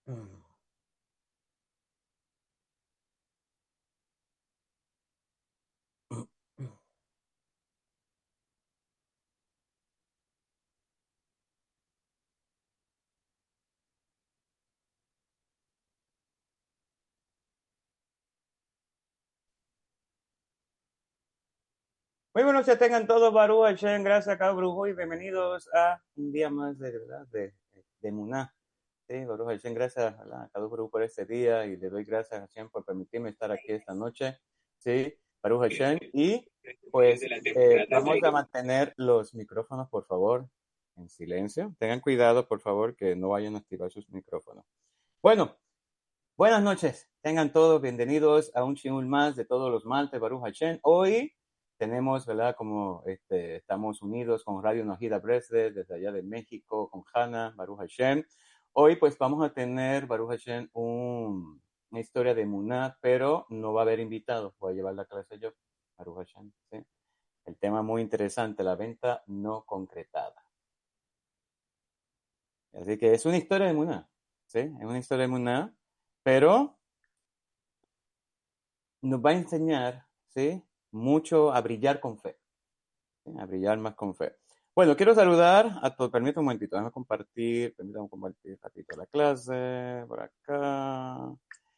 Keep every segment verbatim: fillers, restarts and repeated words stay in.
Muy buenas noches, tengan todos Baruch Hashem, gracias a cada brujo y bienvenidos a un día más de verdad de, de Muná. Sí, Baruch Hashem, gracias a cada brujo por este día y le doy gracias a Hashem por permitirme estar aquí esta noche. Sí, Baruch Hashem. Y pues eh, vamos a mantener los micrófonos, por favor, en silencio. Tengan cuidado, por favor, que no vayan a activar sus micrófonos. Bueno, buenas noches, tengan todos bienvenidos a un shiur más de todos los martes, Baruch Hashem. Hoy tenemos, ¿verdad? Como este, estamos unidos con Radio Nahida Bresde desde allá de México, con Hanna, Baruch Hashem. Hoy pues vamos a tener, Baruch Hashem, un, una historia de Muná, pero no va a haber invitados, voy a llevar la clase yo, Baruch Hashem. ¿Sí? El tema muy interesante, la venta no concretada. Así que es una historia de Muná, ¿sí? Es una historia de Muná, pero nos va a enseñar, ¿sí? Mucho a brillar con fe, ¿sí? A brillar más con fe. Bueno, quiero saludar a todos, permítame un momentito, déjame compartir, permítame compartir un ratito la clase, por acá.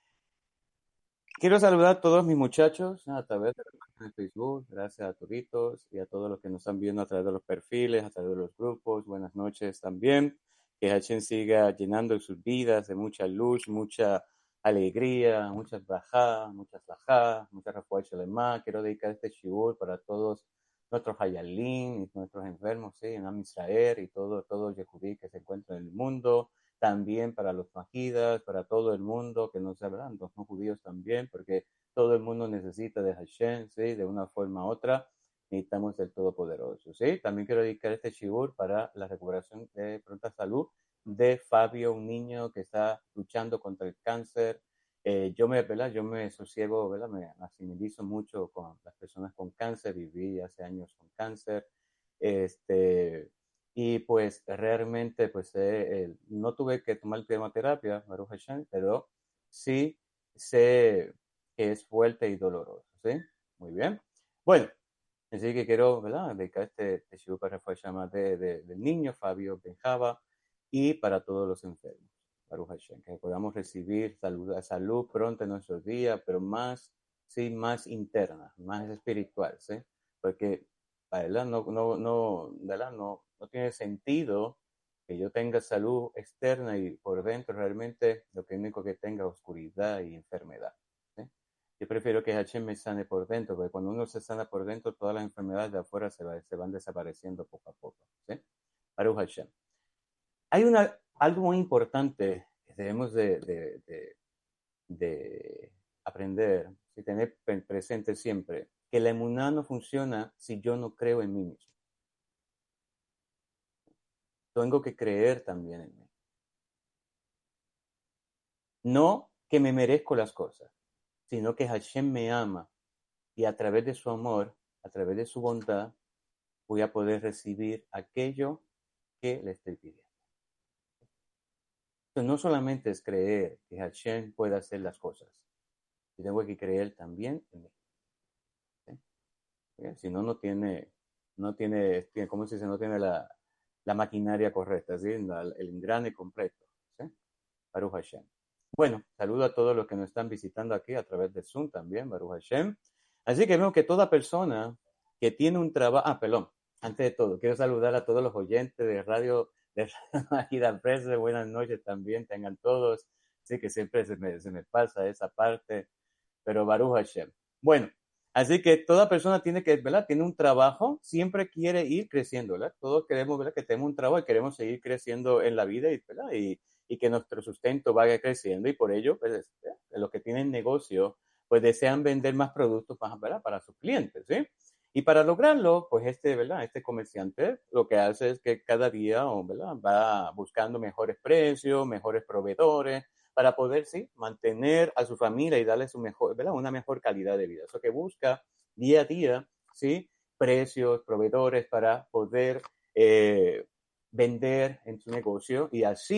Quiero saludar a todos mis muchachos a través de la página de Facebook, gracias a toditos y a todos los que nos están viendo a través de los perfiles, a través de los grupos. Buenas noches también. Que Hashem siga llenando sus vidas de mucha luz, mucha alegría, muchas bajadas, muchas bajadas, muchas refuerzos de más. Quiero dedicar este shiur para todos nuestros hayalín y nuestros enfermos, sí, en Am Israel y todo, todo Yehudí que se encuentra en el mundo. También para los majidas, para todo el mundo, que no se hablan, los no judíos también, porque todo el mundo necesita de Hashem, ¿sí? De una forma u otra, necesitamos del Todopoderoso, ¿sí? También quiero dedicar este shiur para la recuperación de pronta salud de Fabio, un niño que está luchando contra el cáncer. Eh, yo me, ¿verdad? Yo me sosiego, ¿verdad? Me asimilizo mucho con las personas con cáncer, viví hace años con cáncer, este, y pues realmente pues eh, eh, no tuve que tomar quimioterapia, Baruch Hashem, pero sí sé que es fuerte y doloroso, ¿sí? Muy bien. Bueno, así que quiero, ¿verdad? Dedicar este, este shiur para el de, de, del niño Fabio Benjaba y para todos los enfermos. Baruch Hashem, que podamos recibir salud, salud pronto en nuestros días, pero más, sí, más interna, más espiritual, ¿sí? Porque ¿verdad? No, no, no, ¿verdad? No, no tiene sentido que yo tenga salud externa y por dentro realmente lo que único que tenga es oscuridad y enfermedad. ¿Sí? Yo prefiero que Hashem me sane por dentro, porque cuando uno se sana por dentro, todas las enfermedades de afuera se, va, se van desapareciendo poco a poco. ¿Sí? Baruch Hashem. Hay una, algo muy importante que debemos de, de, de, de aprender y tener presente siempre, que la emuná no funciona si yo no creo en mí mismo. Tengo que creer también en mí. No que me merezco las cosas, sino que Hashem me ama y a través de su amor, a través de su bondad, voy a poder recibir aquello que le estoy pidiendo. Entonces, no solamente es creer que Hashem puede hacer las cosas, yo tengo que creer también en mí. ¿Sí? Si no, no tiene, no tiene, tiene, ¿cómo se dice? No tiene la, la maquinaria correcta, ¿sí? La, el engrane completo. ¿Sí? Baruch Hashem. Bueno, saludo a todos los que nos están visitando aquí a través de Zoom también, Baruch Hashem. Así que veo que toda persona que tiene un trabajo, ah, perdón, antes de todo, quiero saludar a todos los oyentes de radio, de Radio Press, buenas noches también, tengan todos, sí que siempre se me, se me pasa esa parte, pero Baruch Hashem. Bueno, así que toda persona tiene que, ¿verdad? Tiene un trabajo, siempre quiere ir creciendo, ¿verdad? Todos queremos, ¿verdad? Que tenemos un trabajo y queremos seguir creciendo en la vida, y, ¿verdad? Y, y que nuestro sustento vaya creciendo y por ello, pues, los que tienen negocio, pues desean vender más productos más, ¿verdad? Para sus clientes, ¿sí? Y para lograrlo, pues este, ¿verdad? Este comerciante lo que hace es que cada día, ¿verdad? Va buscando mejores precios, mejores proveedores, para poder, sí, mantener a su familia y darle su mejor, ¿verdad? Una mejor calidad de vida. Eso que busca día a día, ¿sí? Precios, proveedores para poder eh, vender en su negocio y así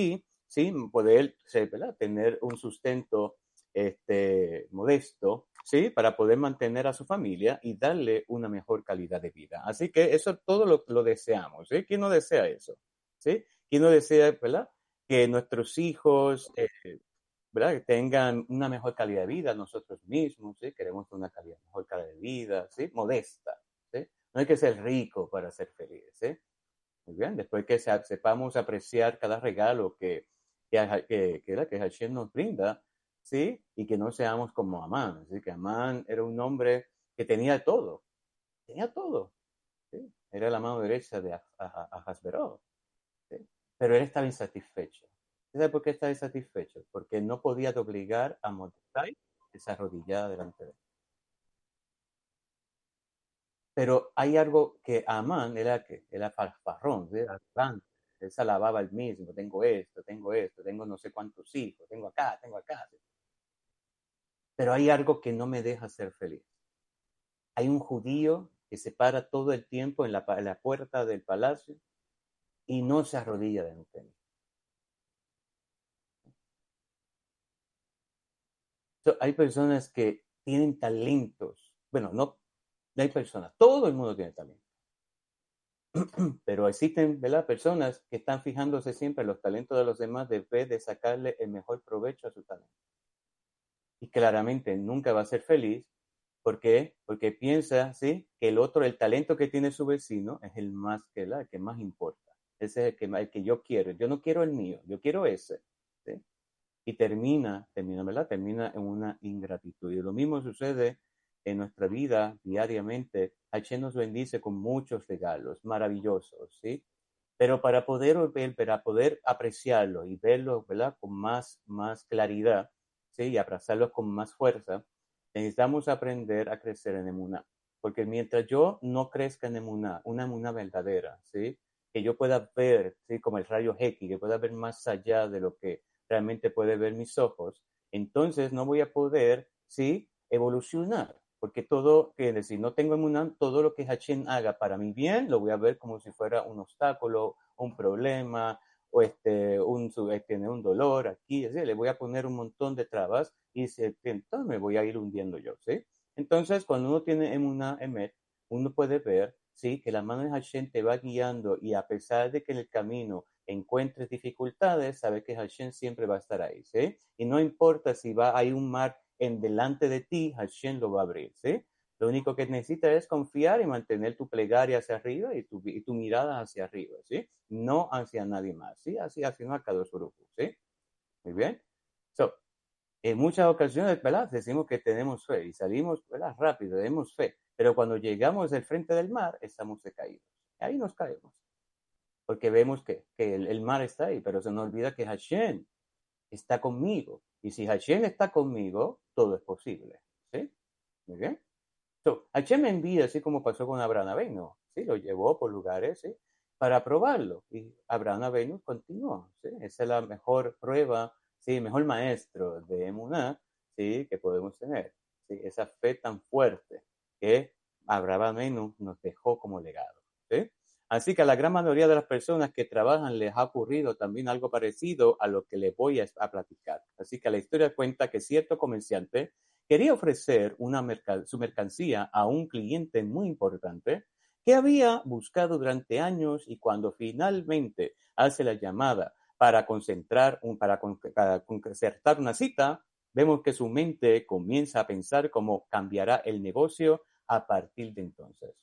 ¿sí? Poder, ¿verdad? Tener un sustento este, modesto, ¿sí? Para poder mantener a su familia y darle una mejor calidad de vida. Así que eso todo lo, lo deseamos, ¿sí? ¿Quién no desea eso? ¿Sí? ¿Quién no desea, ¿verdad? Que nuestros hijos, eh, ¿verdad? Que tengan una mejor calidad de vida nosotros mismos, ¿sí? Queremos una calidad, mejor calidad de vida, ¿sí? Modesta, ¿sí? No hay que ser rico para ser feliz, ¿sí? Muy bien, después que sepamos apreciar cada regalo que, que, que, que, que Hashem nos brinda, ¿sí? Y que no seamos como Amán, ¿sí? Que Amán era un hombre que tenía todo, tenía todo, ¿sí? Era la mano derecha de Ahasveró, ¿sí? Pero él estaba insatisfecho. ¿Sabe por qué estaba insatisfecho? Porque no podía obligar a Mordecai a esa rodillada delante de él. Pero hay algo que Amán era que era farfarrón, era arrogante. Él se alababa el mismo, tengo esto, tengo esto, tengo no sé cuántos hijos, tengo acá, tengo acá. Pero hay algo que no me deja ser feliz. Hay un judío que se para todo el tiempo en la, en la puerta del palacio y no se arrodilla delante de mí. So, hay personas que tienen talentos. Bueno, no, no hay personas, todo el mundo tiene talento. Pero existen, ¿verdad? Personas que están fijándose siempre en los talentos de los demás de vez de sacarle el mejor provecho a su talento. Y claramente nunca va a ser feliz. ¿Por qué? Porque piensa, ¿sí? Que el otro, el talento que tiene su vecino es el más que la, el que más importa. Ese es el que, el que yo quiero. Yo no quiero el mío, yo quiero ese. ¿Sí? Y termina, termina, ¿verdad? Termina en una ingratitud. Y lo mismo sucede en nuestra vida diariamente. Hashem nos bendice con muchos regalos maravillosos, ¿sí? Pero para poder ver, para poder apreciarlo y verlo, ¿verdad? Con más, más claridad, ¿sí? Y abrazarlos con más fuerza, necesitamos aprender a crecer en emuná. Porque mientras yo no crezca en emuná, una emuná verdadera, ¿sí? Que yo pueda ver, ¿sí? Como el rayo X, que pueda ver más allá de lo que realmente puede ver mis ojos, entonces no voy a poder, ¿sí? Evolucionar. Porque todo, que decir, no tengo emuná, todo lo que Hashem haga para mi bien, lo voy a ver como si fuera un obstáculo, un problema, o este, un, este, un dolor aquí, ¿sí? Le voy a poner un montón de trabas y se, entonces me voy a ir hundiendo yo, ¿sí? Entonces, cuando uno tiene emuná emet, uno puede ver, ¿sí? Que la mano de Hashem te va guiando y a pesar de que en el camino encuentres dificultades, sabes que Hashem siempre va a estar ahí, ¿sí? Y no importa si va, hay un mar en delante de ti, Hashem lo va a abrir, ¿sí? Lo único que necesitas es confiar y mantener tu plegaria hacia arriba y tu, y tu mirada hacia arriba, ¿sí? No hacia nadie más, ¿sí? Así, así no a cada grupo, ¿sí? Muy bien. So, en muchas ocasiones, ¿verdad? Decimos que tenemos fe y salimos, ¿verdad? Rápido, tenemos fe. Pero cuando llegamos al frente del mar, estamos decaídos. Ahí nos caemos. Porque vemos que, que el, el mar está ahí, pero se nos olvida que Hashem está conmigo. Y si Hashem está conmigo, todo es posible. ¿Sí? Muy bien. So, Hashem envía, así como pasó con Abraham Avinu, ¿sí? Lo llevó por lugares, ¿sí? Para probarlo. Y Abraham Avinu continuó, ¿sí? Esa es la mejor prueba, ¿sí? El mejor maestro de Emuná, ¿sí? Que podemos tener, ¿sí? Esa fe tan fuerte que Abraham Avinu nos dejó como legado, ¿sí? Así que a la gran mayoría de las personas que trabajan les ha ocurrido también algo parecido a lo que les voy a, a platicar. Así que la historia cuenta que cierto comerciante quería ofrecer una merc- su mercancía a un cliente muy importante que había buscado durante años y cuando finalmente hace la llamada para concentrar un, para, con, para concertar una cita, vemos que su mente comienza a pensar cómo cambiará el negocio a partir de entonces.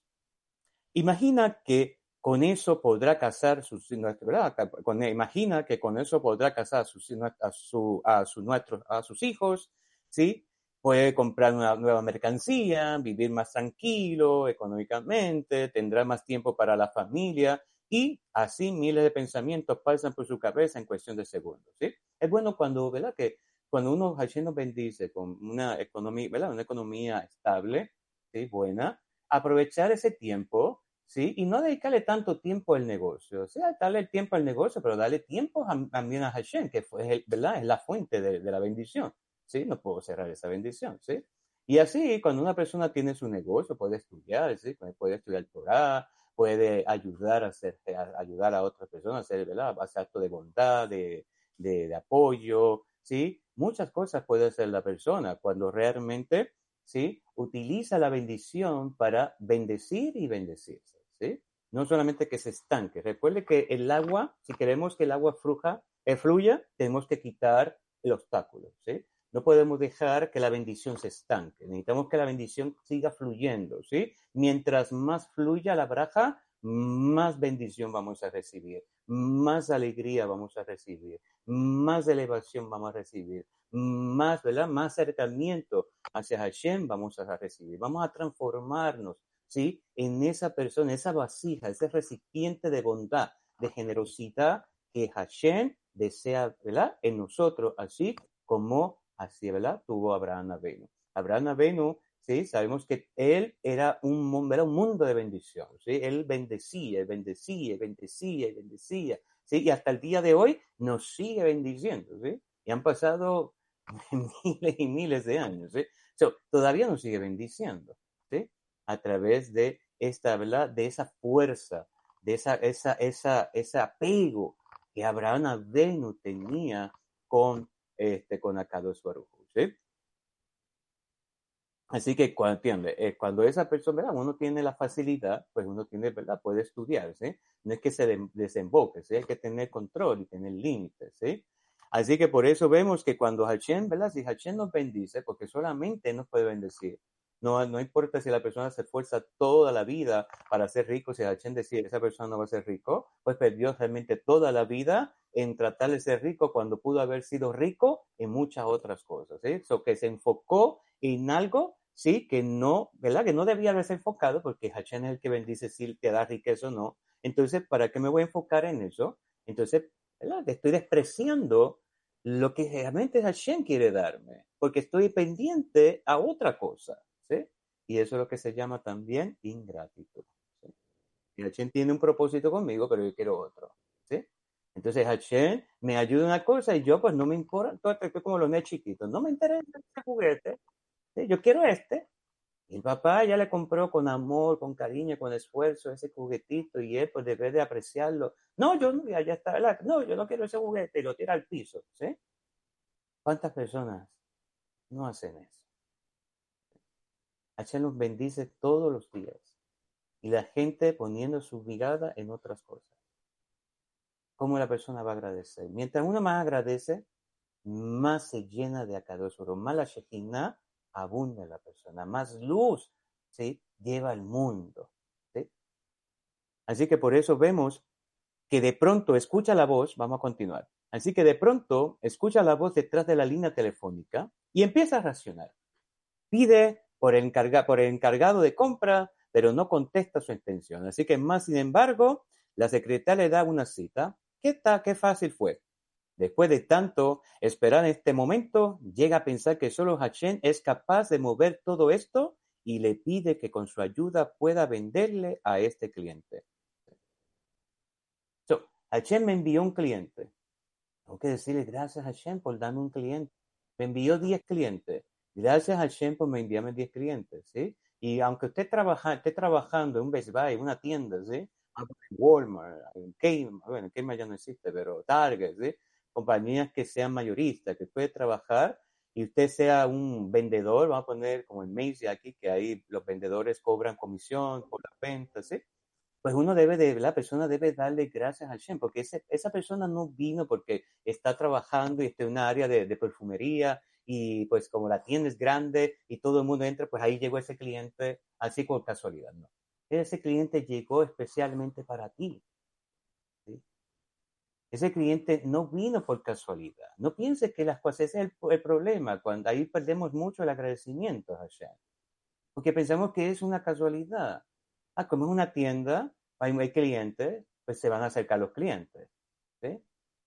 Imagina que con eso podrá casar sus, ¿verdad? Con, imagina que con eso podrá casar a sus, a su, a su, nuestros, a sus hijos, ¿sí? Puede comprar una nueva mercancía, vivir más tranquilo económicamente, tendrá más tiempo para la familia y así miles de pensamientos pasan por su cabeza en cuestión de segundos, ¿sí? Es bueno cuando, ¿verdad? Que cuando uno Hashem nos bendice con una economía, ¿verdad? Una economía estable, ¿sí? Buena, aprovechar ese tiempo, ¿sí? Y no dedicarle tanto tiempo al negocio, o sea, darle el tiempo al negocio, pero darle tiempo a, también a Hashem, que fue, el, ¿verdad? Es la fuente de, de la bendición, ¿sí? No puedo cerrar esa bendición, ¿sí? Y así, cuando una persona tiene su negocio, puede estudiar, ¿sí? Puede estudiar Torah, puede ayudar a, hacer, a ayudar a otras personas, hacer, ¿verdad? Hacer actos de bondad, de, de, de apoyo, ¿sí? Muchas cosas puede hacer la persona cuando realmente, ¿sí? Utiliza la bendición para bendecir y bendecirse, ¿sí? No solamente que se estanque. Recuerde que el agua, si queremos que el agua fluja, eh, fluya, tenemos que quitar el obstáculo, ¿sí? No podemos dejar que la bendición se estanque. Necesitamos que la bendición siga fluyendo, ¿sí? Mientras más fluya la braja, más bendición vamos a recibir, más alegría vamos a recibir, más elevación vamos a recibir, más, ¿verdad? Más acercamiento hacia Hashem vamos a recibir. Vamos a transformarnos, ¿sí? En esa persona, esa vasija, ese recipiente de bondad, de generosidad que Hashem desea, ¿verdad? En nosotros, así como así, ¿verdad? Tuvo Abraham Avenu. Abraham Avenu, sí, sabemos que él era un, era un mundo de bendición, sí, él bendecía, bendecía, bendecía, bendecía, sí, y hasta el día de hoy nos sigue bendiciendo, sí, y han pasado miles y miles de años, sí, so, todavía nos sigue bendiciendo, sí, a través de esta, ¿verdad? De esa fuerza, de esa, esa, esa, ese apego que Abraham Avenu tenía con este, con Akadosh Baruj Hu, ¿sí? Así que cuando, entiende, eh, cuando esa persona, ¿verdad? Uno tiene la facilidad, pues uno tiene, ¿verdad? Puede estudiar, ¿sí? No es que se de, desemboque, ¿sí? Hay que tener control y tener límites, ¿sí? Así que por eso vemos que cuando Hashem, ¿verdad? Si Hashem nos bendice, porque solamente nos puede bendecir. No, no importa si la persona se esfuerza toda la vida para ser rico, si Hashem decide que esa persona no va a ser rico, pues perdió realmente toda la vida en tratar de ser rico cuando pudo haber sido rico en muchas otras cosas, ¿sí? So que se enfocó en algo, sí, que no, ¿verdad? Que no debía haberse enfocado porque Hashem es el que bendice si te da riqueza o no. Entonces, ¿para qué me voy a enfocar en eso? Entonces, ¿verdad? Estoy despreciando lo que realmente Hashem quiere darme, porque estoy pendiente a otra cosa, ¿sí? Y eso es lo que se llama también ingratitud, ¿sí? Y Hashem tiene un propósito conmigo, pero yo quiero otro, ¿sí? Entonces Hashem me ayuda en una cosa y yo pues no me importa, estoy como los niños chiquitos, no me interesa este juguete, ¿sí? Yo quiero este. Y el papá ya le compró con amor, con cariño, con esfuerzo ese juguetito y él pues debe de apreciarlo. No, yo no, ya, ya está, ¿verdad? No, yo no quiero ese juguete y lo tira al piso, ¿sí? ¿Cuántas personas no hacen eso? Hashem nos bendice todos los días y la gente poniendo su mirada en otras cosas. ¿Cómo la persona va a agradecer? Mientras uno más agradece, más se llena de Akadosh Baruj Hu, más la Shekinah abunda en la persona, más luz, ¿sí? Lleva al mundo, ¿sí? Así que por eso vemos que de pronto escucha la voz, vamos a continuar. Así que de pronto escucha la voz detrás de la línea telefónica y empieza a racionar. Pide por el, encarga, por el encargado de compra, pero no contesta su intención. Así que más sin embargo, la secretaria le da una cita. ¿Qué tal? Qué fácil fue. Después de tanto esperar en este momento, llega a pensar que solo Hashem es capaz de mover todo esto y le pide que con su ayuda pueda venderle a este cliente. So, Hashem me envió un cliente. Tengo que decirle gracias a Hashem por darme un cliente. Me envió diez clientes. Gracias a Hashem por me enviarme diez clientes, ¿sí? Y aunque usted trabaja, esté trabajando en un Best Buy, una tienda, ¿sí? En Walmart, en Kmart, bueno, Kmart ya no existe, pero Target, ¿sí? Compañías que sean mayoristas, que puede trabajar y usted sea un vendedor, vamos a poner como en Macy aquí, que ahí los vendedores cobran comisión por las ventas, ¿sí? Pues uno debe de, la persona debe darle gracias a Hashem, porque ese, esa persona no vino porque está trabajando y está en una área de, de perfumería y pues como la tienda es grande y todo el mundo entra, pues ahí llegó ese cliente así por casualidad, ¿no? Ese cliente llegó especialmente para ti, ¿sí? Ese cliente no vino por casualidad. No pienses que las cosas, ese es el, el problema, cuando ahí perdemos mucho el agradecimiento a Hashem, porque pensamos que es una casualidad. Ah, como es una tienda, hay, hay clientes, pues se van a acercar los clientes, ¿sí?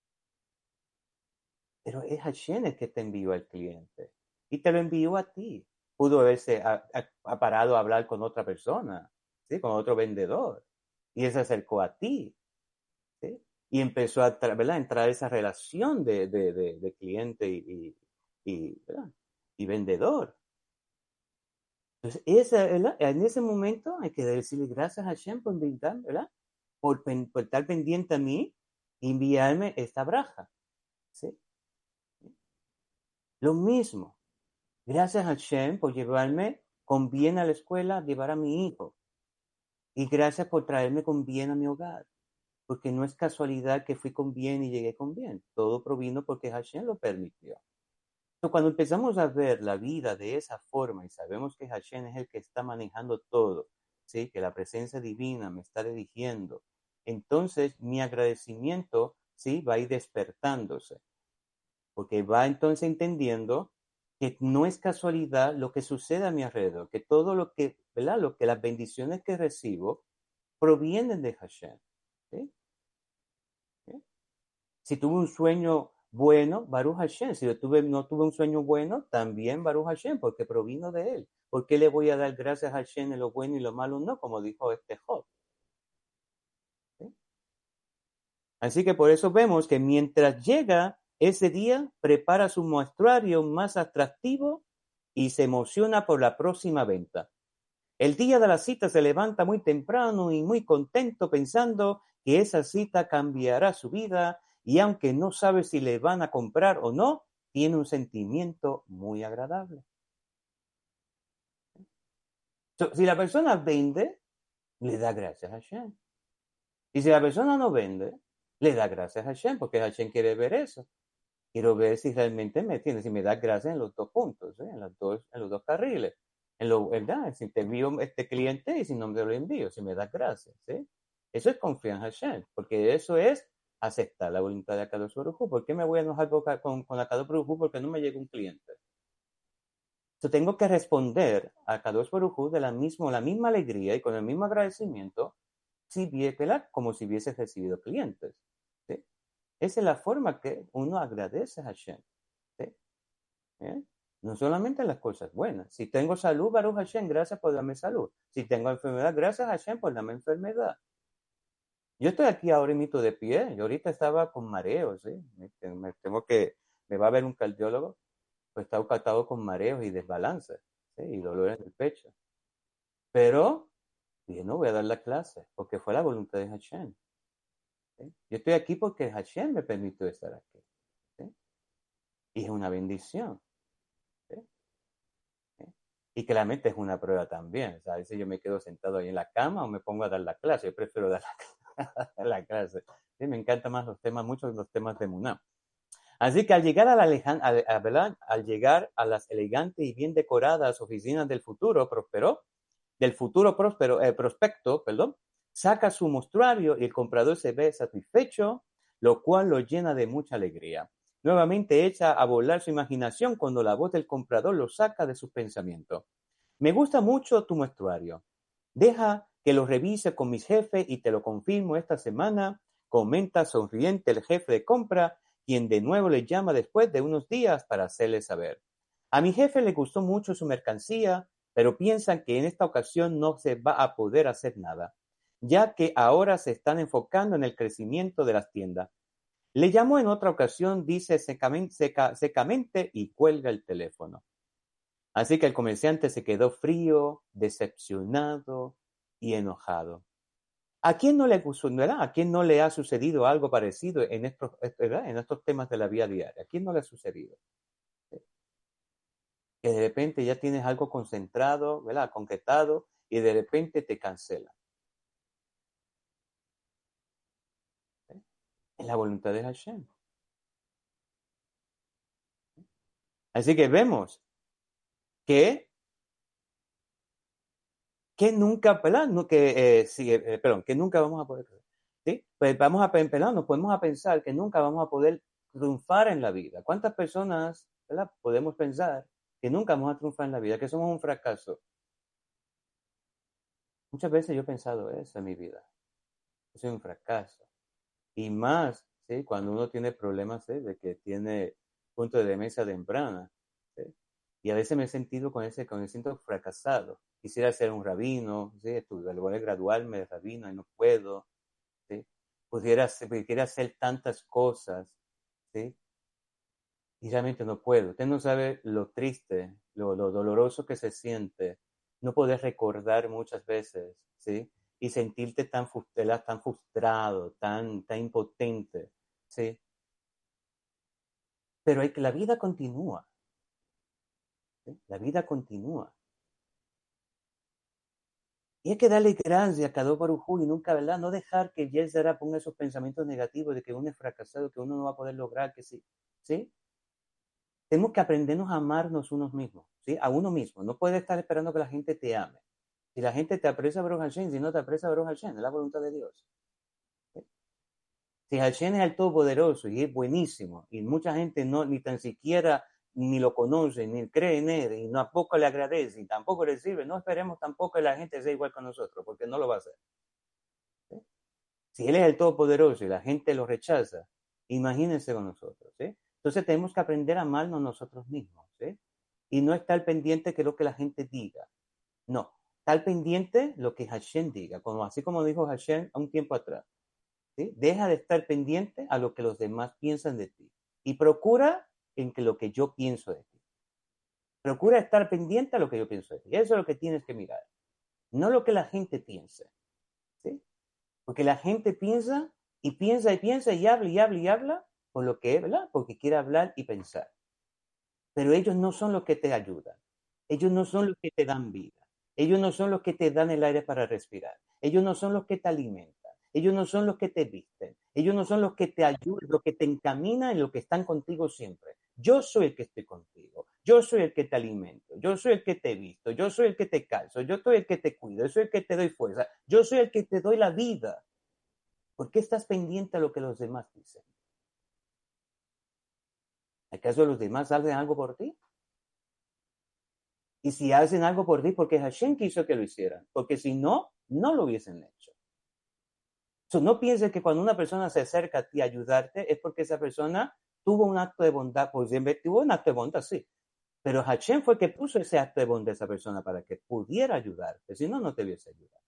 Pero es Hashem el que te envió al cliente y te lo envió a ti. Pudo haberse a, a, a parado a hablar con otra persona, ¿sí? Con otro vendedor y él se acercó a ti, ¿sí? Y empezó a tra ¿verdad? entrar esa relación de, de, de, de cliente y, y, y, y vendedor. Entonces, esa, ¿verdad? En ese momento hay que decirle gracias a Hashem por invitarme, ¿verdad? Por, por estar pendiente a mí y enviarme esta braja. ¿sí? Lo mismo. Gracias a Hashem por llevarme con bien a la escuela, llevar a mi hijo. Y gracias por traerme con bien a mi hogar. Porque no es casualidad que fui con bien y llegué con bien. Todo provino porque Hashem lo permitió. Entonces, cuando empezamos a ver la vida de esa forma y sabemos que Hashem es el que está manejando todo, ¿sí? Que la presencia divina me está dirigiendo, entonces mi agradecimiento, ¿sí? Va a ir despertándose. Porque va entonces entendiendo que no es casualidad lo que sucede a mi alrededor, que todo lo que, ¿verdad? Lo que las bendiciones que recibo provienen de Hashem. ¿Sí? ¿Sí? Si tuve un sueño bueno, Baruch Hashem. Si yo tuve, no tuve un sueño bueno, también Baruch Hashem, porque provino de él. ¿Por qué le voy a dar gracias a Hashem en lo bueno y lo malo no? Como dijo este Job. ¿Sí? Así que por eso vemos que mientras llega ese día, prepara su muestrario más atractivo y se emociona por la próxima venta. El día de la cita se levanta muy temprano y muy contento pensando que esa cita cambiará su vida y aunque no sabe si le van a comprar o no, tiene un sentimiento muy agradable. So, si la persona vende, le da gracias a Hashem. Y si la persona no vende, le da gracias a Hashem, porque Hashem quiere ver eso. Quiero ver si realmente me entiende, si me da gracias en los dos puntos, ¿eh? en, los dos, en los dos carriles. En lo, ¿verdad? Si te envío este cliente y si no me lo envío, si me da gracias. ¿Sí? Eso es confiar en Hashem, porque eso es aceptar la voluntad de Akadosh Baruj Hu. ¿Por qué me voy a enojar con, con Akadosh Baruj Hu porque no me llega un cliente? Yo tengo que responder a Akadosh Baruj Hu de la, mismo, la misma alegría y con el mismo agradecimiento si, como si hubiese recibido clientes. ¿Sí? Esa es la forma que uno agradece a Hashem. ¿Sí? ¿Eh? No solamente las cosas buenas. Si tengo salud, Baruch Hashem, gracias por darme salud. Si tengo enfermedad, gracias a Hashem por darme enfermedad. Yo estoy aquí ahora mismo de pie. Yo ahorita estaba con mareos, ¿sí? Me tengo que, me va a ver un cardiólogo, pues estaba catado con mareos y desbalance, ¿sí? Y dolores en el pecho. Pero dije, no voy a dar la clase, porque fue la voluntad de Hashem. ¿Sí? Yo estoy aquí porque Hashem me permitió estar aquí. ¿Sí? Y es una bendición. ¿Sí? ¿Sí? Y claramente es una prueba también. O sea, a veces yo me quedo sentado ahí en la cama o me pongo a dar la clase. Yo prefiero dar la, la clase. ¿Sí? Me encantan más los temas, muchos los temas de Muná. Así que al llegar a, la lejan, a, a, al llegar a las elegantes y bien decoradas oficinas del futuro próspero, del futuro próspero, eh, prospecto, perdón, saca su mostruario y el comprador se ve satisfecho, lo cual lo llena de mucha alegría. Nuevamente echa a volar su imaginación cuando la voz del comprador lo saca de sus pensamientos. Me gusta mucho tu mostruario. Deja que lo revise con mis jefes y te lo confirmo esta semana, comenta sonriente el jefe de compra, quien de nuevo le llama después de unos días para hacerle saber. A mi jefe le gustó mucho su mercancía, pero piensan que en esta ocasión no se va a poder hacer nada, ya que ahora se están enfocando en el crecimiento de las tiendas. Le llamó en otra ocasión, dice secamente, seca, secamente y cuelga el teléfono. Así que el comerciante se quedó frío, decepcionado y enojado. ¿A quién no le ¿verdad? ¿A quién no le ha sucedido algo parecido en estos, ¿verdad? en estos temas de la vida diaria? ¿A quién no le ha sucedido? Que de repente ya tienes algo concentrado, ¿verdad? Concretado, y de repente te cancela. ¿Sí? Es la voluntad de Hashem. Así que vemos que, que nunca, ¿verdad? No, que, eh, sí, eh, perdón, que nunca vamos a poder, ¿sí? Pues vamos a, ¿verdad? Nos podemos a pensar que nunca vamos a poder triunfar en la vida. ¿Cuántas personas, ¿verdad? Podemos pensar que nunca vamos a triunfar en la vida, que somos un fracaso? Muchas veces yo he pensado eso en mi vida. Yo soy un fracaso. Y más, ¿sí? Cuando uno tiene problemas, ¿sí? De que tiene punto de demencia temprana. ¿Sí? Y a veces me he sentido con ese, con el siento fracasado. Quisiera ser un rabino, ¿sí? Estudiar, voy a graduarme de rabino y no puedo. ¿Sí? Pudiera, pudiera hacer tantas cosas, ¿sí? Y realmente no puedo. Usted no sabe lo triste, lo, lo doloroso que se siente no poder recordar muchas veces, ¿sí? Y sentirte tan, tan frustrado, tan, tan impotente, ¿sí? Pero hay que, la vida continúa. ¿Sí? La vida continúa. Y hay que darle gracias a Kadosh Baruj Hu y nunca, ¿verdad? No dejar que Yetzirah ponga esos pensamientos negativos de que uno es fracasado, que uno no va a poder lograr, que sí. ¿Sí? Tenemos que aprendernos a amarnos unos mismos, ¿sí? A uno mismo. No puedes estar esperando que la gente te ame. Si la gente te aprecia, Baruch Hashem. Si no te aprecia, Baruch Hashem. Es la voluntad de Dios. ¿Sí? Si Hashem es el Todopoderoso y es buenísimo, y mucha gente no ni tan siquiera ni lo conoce, ni cree en él, y tampoco le agradece, y tampoco le sirve, no esperemos tampoco que la gente sea igual con nosotros, porque no lo va a hacer. ¿Sí? Si él es el Todopoderoso y la gente lo rechaza, imagínense con nosotros. ¿Sí? Entonces tenemos que aprender a amarnos nosotros mismos. ¿Sí? Y no estar pendiente de lo que la gente diga. No, estar pendiente lo que Hashem diga, como, así como dijo Hashem a un tiempo atrás. ¿Sí? Deja de estar pendiente a lo que los demás piensan de ti y procura en que lo que yo pienso de ti. Procura estar pendiente a lo que yo pienso de ti. Eso es lo que tienes que mirar, no lo que la gente piense. ¿Sí? Porque la gente piensa y piensa y piensa y habla y habla y habla por lo que es, ¿verdad? Porque quiere hablar y pensar. Pero ellos no son los que te ayudan. Ellos no son los que te dan vida. Ellos no son los que te dan el aire para respirar. Ellos no son los que te alimentan. Ellos no son los que te visten. Ellos no son los que te ayudan, los que te encaminan y los que están contigo siempre. Yo soy el que estoy contigo. Yo soy el que te alimento. Yo soy el que te visto. Yo soy el que te calzo. Yo soy el que te cuido. Yo soy el que te doy fuerza. Yo soy el que te doy la vida. ¿Por qué estás pendiente a lo que los demás dicen? ¿Acaso los demás hacen algo por ti? Y si hacen algo por ti, porque Hashem quiso que lo hicieran. Porque si no, no lo hubiesen hecho. So, no pienses que cuando una persona se acerca a ti a ayudarte es porque esa persona tuvo un acto de bondad. Pues tuvo un acto de bondad, sí. Pero Hashem fue el que puso ese acto de bondad a esa persona para que pudiera ayudarte. Si no, no te hubiese ayudado.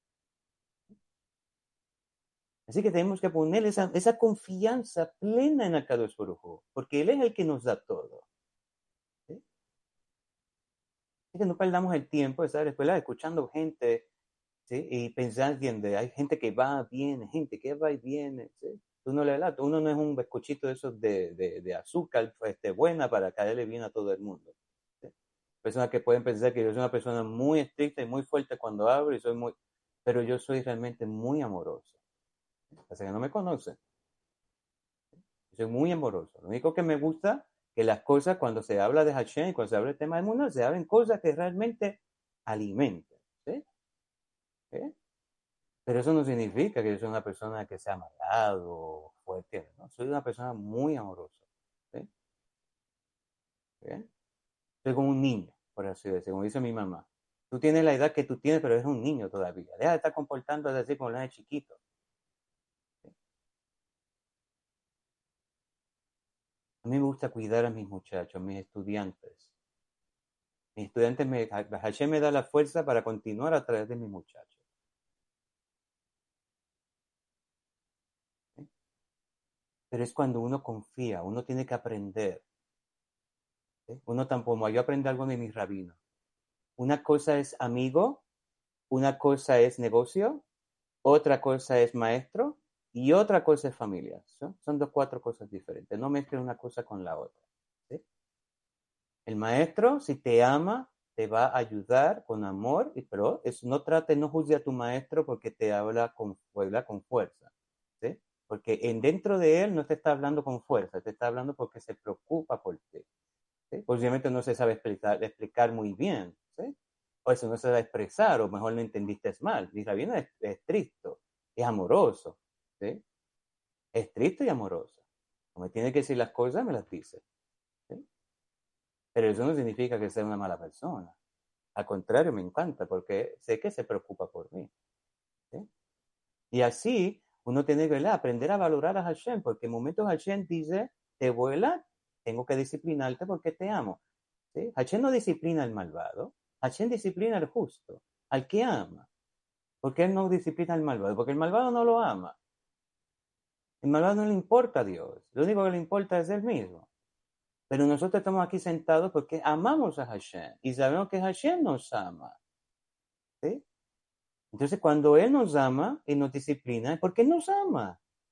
Así que tenemos que poner esa, esa confianza plena en Akadosh Baruj Hu, porque Él es el que nos da todo. ¿Sí? Así que no perdamos el tiempo de estar escuela escuchando gente, ¿sí? Y pensar, entiende, hay gente que va, viene, gente que va y viene, ¿sí? Tú no le das, uno no es un bizcochito de esos de, de, de azúcar, este, buena para caerle bien a todo el mundo. ¿Sí? Personas que pueden pensar que yo soy una persona muy estricta y muy fuerte cuando hablo y soy muy, pero yo soy realmente muy amoroso. O sea, que no me conocen. Yo soy muy amoroso. Lo único que me gusta que las cosas, cuando se habla de Hashem, cuando se habla del tema del mundo, se hablen cosas que realmente alimenten. ¿Sí? ¿Sí? Pero eso no significa que yo soy una persona que sea amargado, fuerte, ¿no? Soy una persona muy amorosa. ¿Sí? ¿Sí? Soy como un niño, por así decirlo, como dice mi mamá. Tú tienes la edad que tú tienes, pero eres un niño todavía. Deja de estar comportándote así como un chiquito. ¿Sí? A mí me gusta cuidar a mis muchachos, a mis estudiantes. Mis estudiantes, me, Hashem me da la fuerza para continuar a través de mis muchachos. ¿Sí? Pero es cuando uno confía, uno tiene que aprender. ¿Sí? Uno tampoco, yo aprendí algo de mis rabinos. Una cosa es amigo, una cosa es negocio, otra cosa es maestro y otra cosa es familia. ¿Sí? Son dos, cuatro cosas diferentes. No mezclen una cosa con la otra. ¿Sí? El maestro, si te ama, te va a ayudar con amor, pero es, no trate, no juzgue a tu maestro porque te habla con, habla con fuerza. ¿Sí? Porque en dentro de él no te está hablando con fuerza, te está hablando porque se preocupa por ti. ¿Sí? Obviamente no se sabe explicar, explicar muy bien. ¿Sí? O eso no se sabe expresar, o mejor lo entendiste mal. Mi rabino es, es estricto, es amoroso. ¿Sí? Es estricto y amoroso. Como me tiene que decir las cosas, me las dice. ¿Sí? Pero eso no significa que sea una mala persona. Al contrario, me encanta porque sé que se preocupa por mí. ¿Sí? Y así uno tiene que, ¿verdad?, aprender a valorar a Hashem, porque en momentos Hashem dice, te vuela, tengo que disciplinarte porque te amo. ¿Sí? Hashem no disciplina al malvado, Hashem disciplina al justo, al que ama. ¿Por qué él no disciplina al malvado? Porque el malvado no lo ama. El malvado no le importa a Dios, lo único que le importa es él mismo. Pero nosotros estamos aquí sentados porque amamos a Hashem y sabemos que Hashem nos ama. ¿Sí? Entonces, cuando Él nos ama y nos disciplina, es porque nos ama.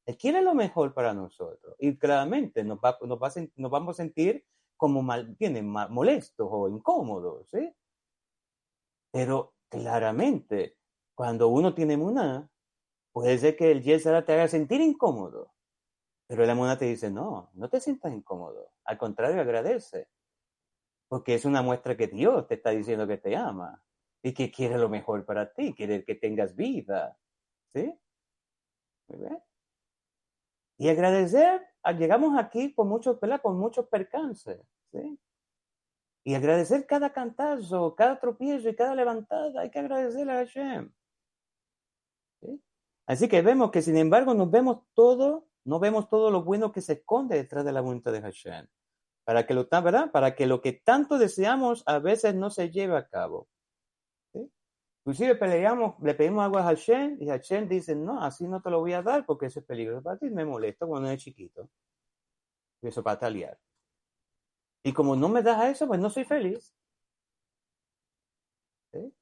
Él quiere lo mejor para nosotros. Y claramente nos, va, nos, va a, nos vamos a sentir como mal, tienen, mal, molestos o incómodos, ¿sí? Pero claramente, cuando uno tiene emuná, puede ser que el Yesara te haga sentir incómodo. Pero la emuná te dice, no, no te sientas incómodo. Al contrario, agradece. Porque es una muestra que Dios te está diciendo que te ama y que quiere lo mejor para ti, quiere que tengas vida. ¿Sí? Muy bien. Y agradecer, llegamos aquí con muchos, ¿verdad? Con muchos percances. ¿Sí? Y agradecer cada cantazo, cada tropiezo y cada levantada. Hay que agradecerle a Hashem. ¿Sí? Así que vemos que, sin embargo, nos vemos todo, no vemos todo lo bueno que se esconde detrás de la voluntad de Hashem. Para que lo, ¿verdad? Para que lo que tanto deseamos a veces no se lleve a cabo. ¿Sí? Inclusive peleamos, le pedimos algo a Hashem y Hashem dice, no, así no te lo voy a dar porque eso es peligroso para ti. Me molesta cuando es chiquito. Y eso para taliar. Y como no me das a eso, pues no soy feliz. ¿Sí?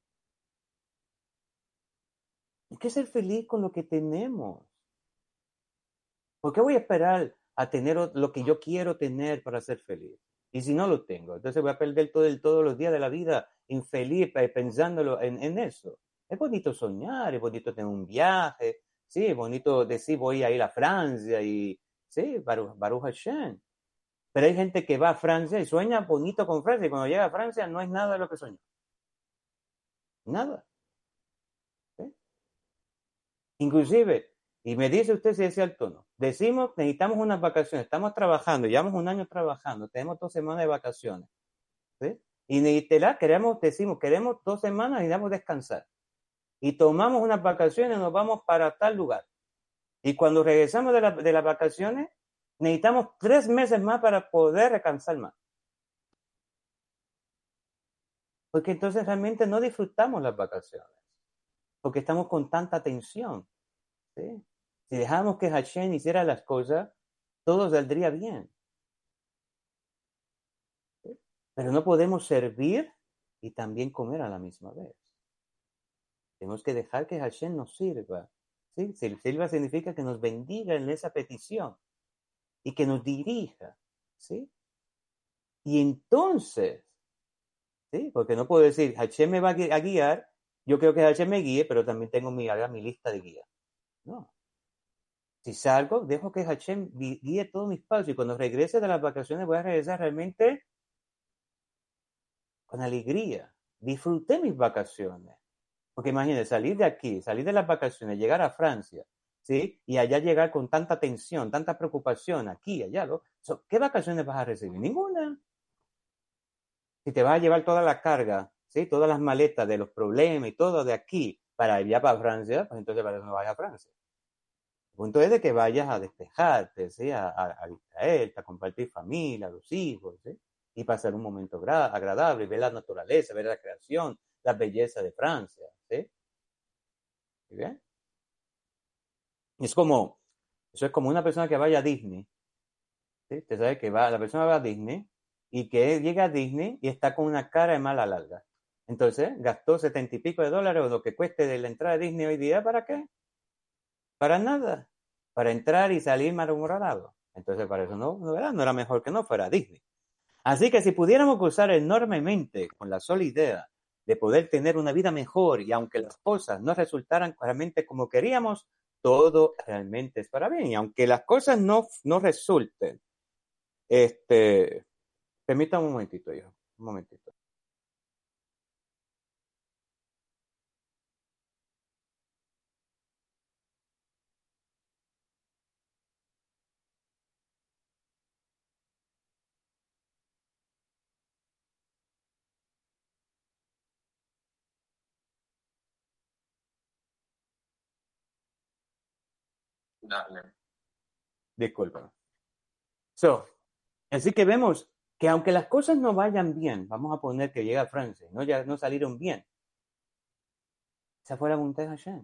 Hay que ser feliz con lo que tenemos. ¿Por qué voy a esperar a tener lo que yo quiero tener para ser feliz? Y si no lo tengo, entonces voy a perder todo el, todos los días de la vida infeliz pensándolo en, en eso. Es bonito soñar, es bonito tener un viaje, sí, es bonito decir voy a ir a Francia y, sí, Baruch, Baruch Hashem. Pero hay gente que va a Francia y sueña bonito con Francia y cuando llega a Francia no es nada de lo que soñó. Nada. ¿Sí? Inclusive, y me dice usted si es cierto o no, decimos necesitamos unas vacaciones, estamos trabajando, llevamos un año trabajando, tenemos dos semanas de vacaciones, ¿sí? Y literal, queremos, decimos, queremos dos semanas y necesitamos descansar. Y tomamos unas vacaciones y nos vamos para tal lugar. Y cuando regresamos de, la, de las vacaciones, necesitamos tres meses más para poder descansar más. Porque entonces realmente no disfrutamos las vacaciones. Porque estamos con tanta tensión. ¿Sí? Si dejamos que Hashem hiciera las cosas, todo saldría bien. ¿Sí? Pero no podemos servir y también comer a la misma vez. Tenemos que dejar que Hashem nos sirva. ¿Sí? Sirva significa que nos bendiga en esa petición y que nos dirija. ¿Sí? Y entonces, ¿sí? Porque no puedo decir, Hashem me va a guiar, yo creo que Hashem me guíe, pero también tengo mi, mi lista de guía. No. Si salgo, dejo que Hashem guíe todos mis pasos y cuando regrese de las vacaciones voy a regresar realmente con alegría. Disfruté mis vacaciones. Porque imagínense, salir de aquí, salir de las vacaciones, llegar a Francia, ¿sí? Y allá llegar con tanta tensión, tanta preocupación, aquí, allá, ¿no? ¿Qué vacaciones vas a recibir? Ninguna. Si te vas a llevar toda la carga, ¿sí? Todas las maletas de los problemas y todo de aquí para allá para Francia, pues entonces para eso no vayas a Francia. El punto es de que vayas a despejarte, ¿sí? A, a, a distraerte, a compartir familia, los hijos, ¿sí? Y pasar un momento agradable, ver la naturaleza, ver la creación, la belleza de Francia, ¿sí? ¿Bien? Es como, eso es como una persona que vaya a Disney, ¿sí? Usted sabe que va, la persona va a Disney y que llega a Disney y está con una cara de mala larga. Entonces, gastó setenta y pico de dólares o lo que cueste de la entrada a Disney hoy día, ¿para qué? Para nada. Para entrar y salir malhumorado. Entonces, para eso no, no, ¿verdad? No era mejor que no fuera Disney. Así que si pudiéramos gozar enormemente con la sola idea de poder tener una vida mejor y aunque las cosas no resultaran realmente como queríamos, todo realmente es para bien. Y aunque las cosas no, no resulten, este, permítame un momentito, hijo, un momentito. Dale. Disculpa. So, así que vemos que aunque las cosas no vayan bien, vamos a poner que llega a Francia, no, ya no salieron bien, esa fue la voluntad de Hashem.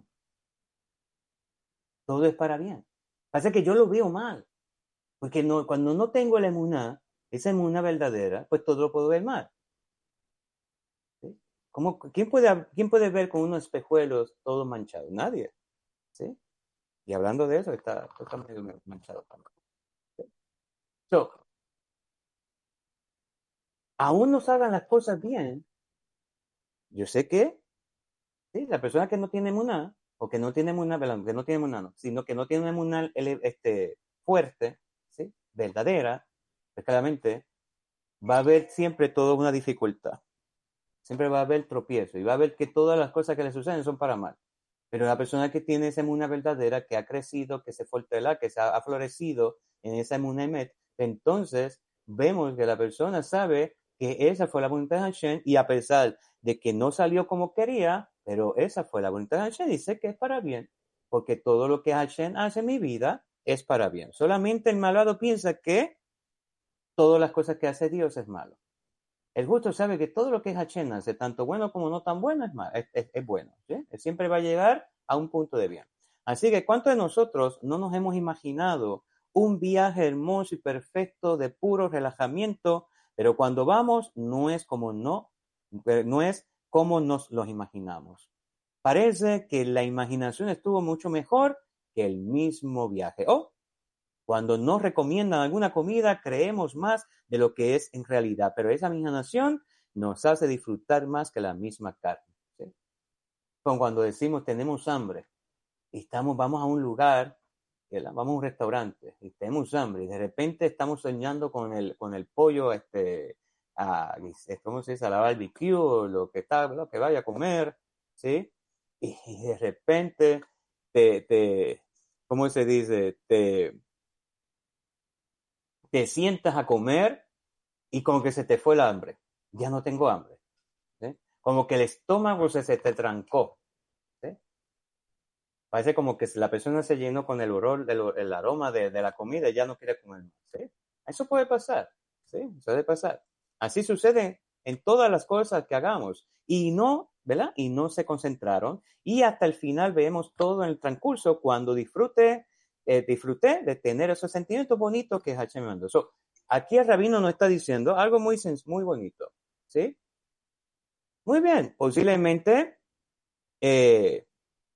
Todo es para bien. Pasa que yo lo veo mal, porque no, cuando no tengo la emuná, esa emuná verdadera, pues todo lo puedo ver mal. ¿Sí? ¿Cómo, quién, puede, ¿Quién puede ver con unos espejuelos todo manchados? Nadie. ¿Sí? Y hablando de eso, está, está medio manchado también. So, aún no salgan las cosas bien, yo sé que sí, la persona que no tiene emuná, o que no tiene emuná, perdón, que no tiene emuná, no, sino que no tiene una emuná este, fuerte, ¿sí? Verdadera, pues claramente va a haber siempre toda una dificultad. Siempre va a haber tropiezo y va a ver que todas las cosas que le suceden son para mal. Pero la persona que tiene esa emuná verdadera, que ha crecido, que se fortalece, que se ha, ha florecido en esa emuná emet, entonces vemos que la persona sabe que esa fue la voluntad de Hashem y a pesar de que no salió como quería, pero esa fue la voluntad de Hashem y sé que es para bien, porque todo lo que Hashem hace en mi vida es para bien. Solamente el malvado piensa que todas las cosas que hace Dios es malo. El justo sabe que todo lo que es Hashem hace, tanto bueno como no tan bueno, es, mal, es, es, es bueno. ¿Sí? Siempre va a llegar a un punto de bien. Así que, ¿cuántos de nosotros no nos hemos imaginado un viaje hermoso y perfecto de puro relajamiento, pero cuando vamos no es como no, no es como nos los imaginamos? Parece que la imaginación estuvo mucho mejor que el mismo viaje. O cuando nos recomiendan alguna comida, creemos más de lo que es en realidad, pero esa imaginación nos hace disfrutar más que la misma carne. ¿Sí? Como cuando decimos tenemos hambre y estamos, vamos a un lugar, vamos a un restaurante y tenemos hambre y de repente estamos soñando con el, con el pollo, este, a, ¿cómo se dice? A la barbecue o lo que, está, lo que vaya a comer, ¿sí? Y, y de repente te, te, ¿cómo se dice? Te te sientas a comer y como que se te fue el hambre. Ya no tengo hambre. ¿Sí? Como que el estómago se, se te trancó. ¿Sí? Parece como que la persona se llenó con el olor, el, el aroma de, de, la comida y ya no quiere comer más. ¿Sí? Eso puede pasar. ¿Sí? Puede pasar. Así sucede en todas las cosas que hagamos. Y no, ¿verdad? Y no se concentraron. Y hasta el final vemos todo en el transcurso cuando disfrute, eh, disfruté de tener esos sentimientos bonitos que Hashem mandó. So, aquí el rabino nos está diciendo algo muy, muy bonito. ¿Sí? Muy bien. Posiblemente, eh,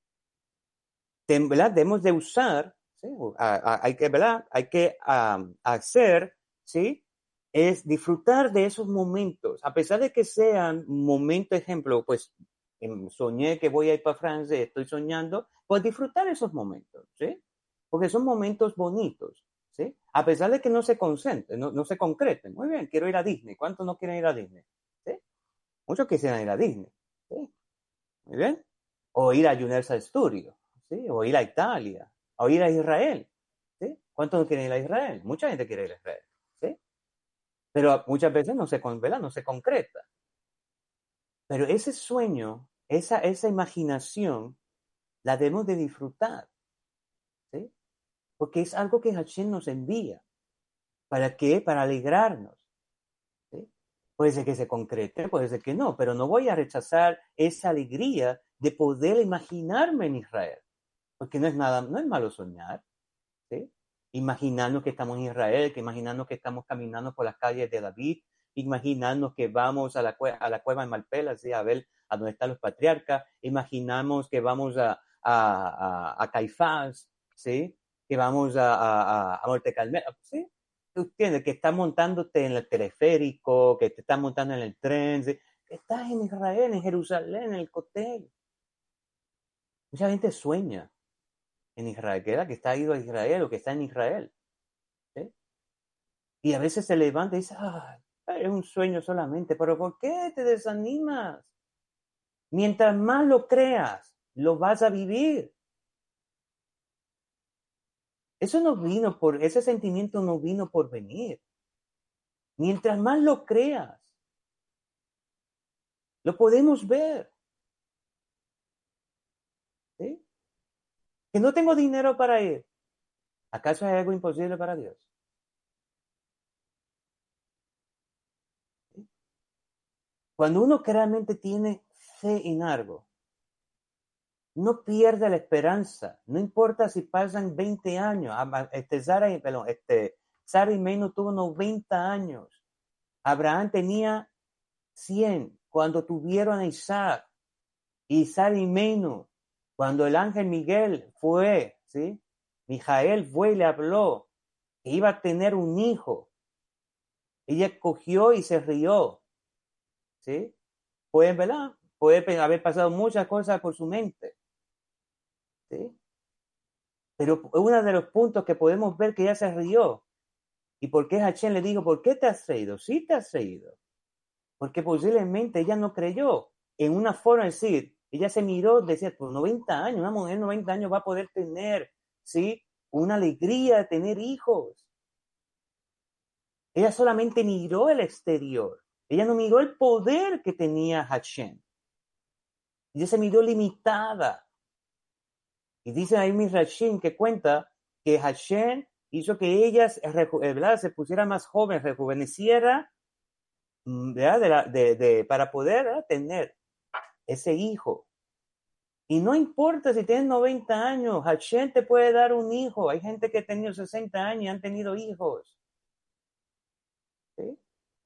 ¿verdad? Debemos de usar, ¿sí? a, a, hay que, ¿verdad? Hay que um, hacer, ¿sí? Es disfrutar de esos momentos, a pesar de que sean momentos, ejemplo, pues soñé que voy a ir para Francia, estoy soñando, pues disfrutar esos momentos, ¿sí? Porque son momentos bonitos, ¿sí? A pesar de que no se concentren, no, no se concreten. Muy bien, quiero ir a Disney. ¿Cuántos no quieren ir a Disney? ¿Sí? Muchos quisieran ir a Disney, ¿sí? Muy bien. O ir a Universal Studios, ¿sí? O ir a Italia, o ir a Israel, ¿sí? ¿Cuántos no quieren ir a Israel? Mucha gente quiere ir a Israel, ¿sí? Pero muchas veces no se, ¿verdad? No se concreta. Pero ese sueño, esa, esa imaginación, la debemos de disfrutar, ¿sí? Porque es algo que Hashem nos envía. ¿Para qué? Para alegrarnos, ¿sí? Puede ser que se concrete, puede ser que no, pero no voy a rechazar esa alegría de poder imaginarme en Israel. Porque no es nada, no es malo soñar, ¿sí? Imaginarnos que estamos en Israel, que imaginarnos que estamos caminando por las calles de David, imaginarnos que vamos a la, cue- a la cueva de Malpela, ¿sí? A ver a dónde están los patriarcas, imaginamos que vamos a, a, a, a Caifás, ¿sí? Que vamos a, a, a Monte Carmelo, ¿sí? Tú entiendes que estás montándote en el teleférico, que te estás montando en el tren, ¿sí? Estás en Israel, en Jerusalén, en el hotel. Mucha gente sueña en Israel, que, era que está ido a Israel o que está en Israel. ¿Sí? Y a veces se levanta y dice, ah, es un sueño solamente, pero ¿por qué te desanimas? Mientras más lo creas, lo vas a vivir. Eso no vino por, ese sentimiento no vino por venir. Mientras más lo creas, lo podemos ver. ¿Sí? Que no tengo dinero para ir. ¿Acaso hay algo imposible para Dios? ¿Sí? Cuando uno realmente tiene fe en algo, no pierda la esperanza, no importa si pasan veinte años. Este, Sara, perdón, este, Sara y Menú tuvo noventa años. Abraham tenía cien cuando tuvieron a Isaac. Y Sara y Menú, cuando el ángel Miguel fue ¿sí? Mijael fue y le habló que iba a tener un hijo. Ella cogió y se rió, ¿sí? Puede, ¿verdad? Puede haber pasado muchas cosas por su mente, ¿sí? Pero uno de los puntos que podemos ver que ella se rió. ¿Y por qué Hachén le dijo, ¿por qué te has reído? Sí te has reído. Porque posiblemente ella no creyó en una forma de decir, ella se miró, decía, por noventa años, una mujer de noventa años va a poder tener, ¿sí? Una alegría de tener hijos. Ella solamente miró el exterior. Ella no miró el poder que tenía Hashem. Ella se miró limitada. Y dice ahí Midrashim que cuenta que Hashem hizo que ellas, ¿verdad?, se pusiera más joven, rejuveneciera, ¿verdad?, de la, de, de, para poder, ¿verdad?, tener ese hijo. Y no importa si tienes noventa años, Hashem te puede dar un hijo. Hay gente que ha tenido sesenta años y han tenido hijos. ¿Sí?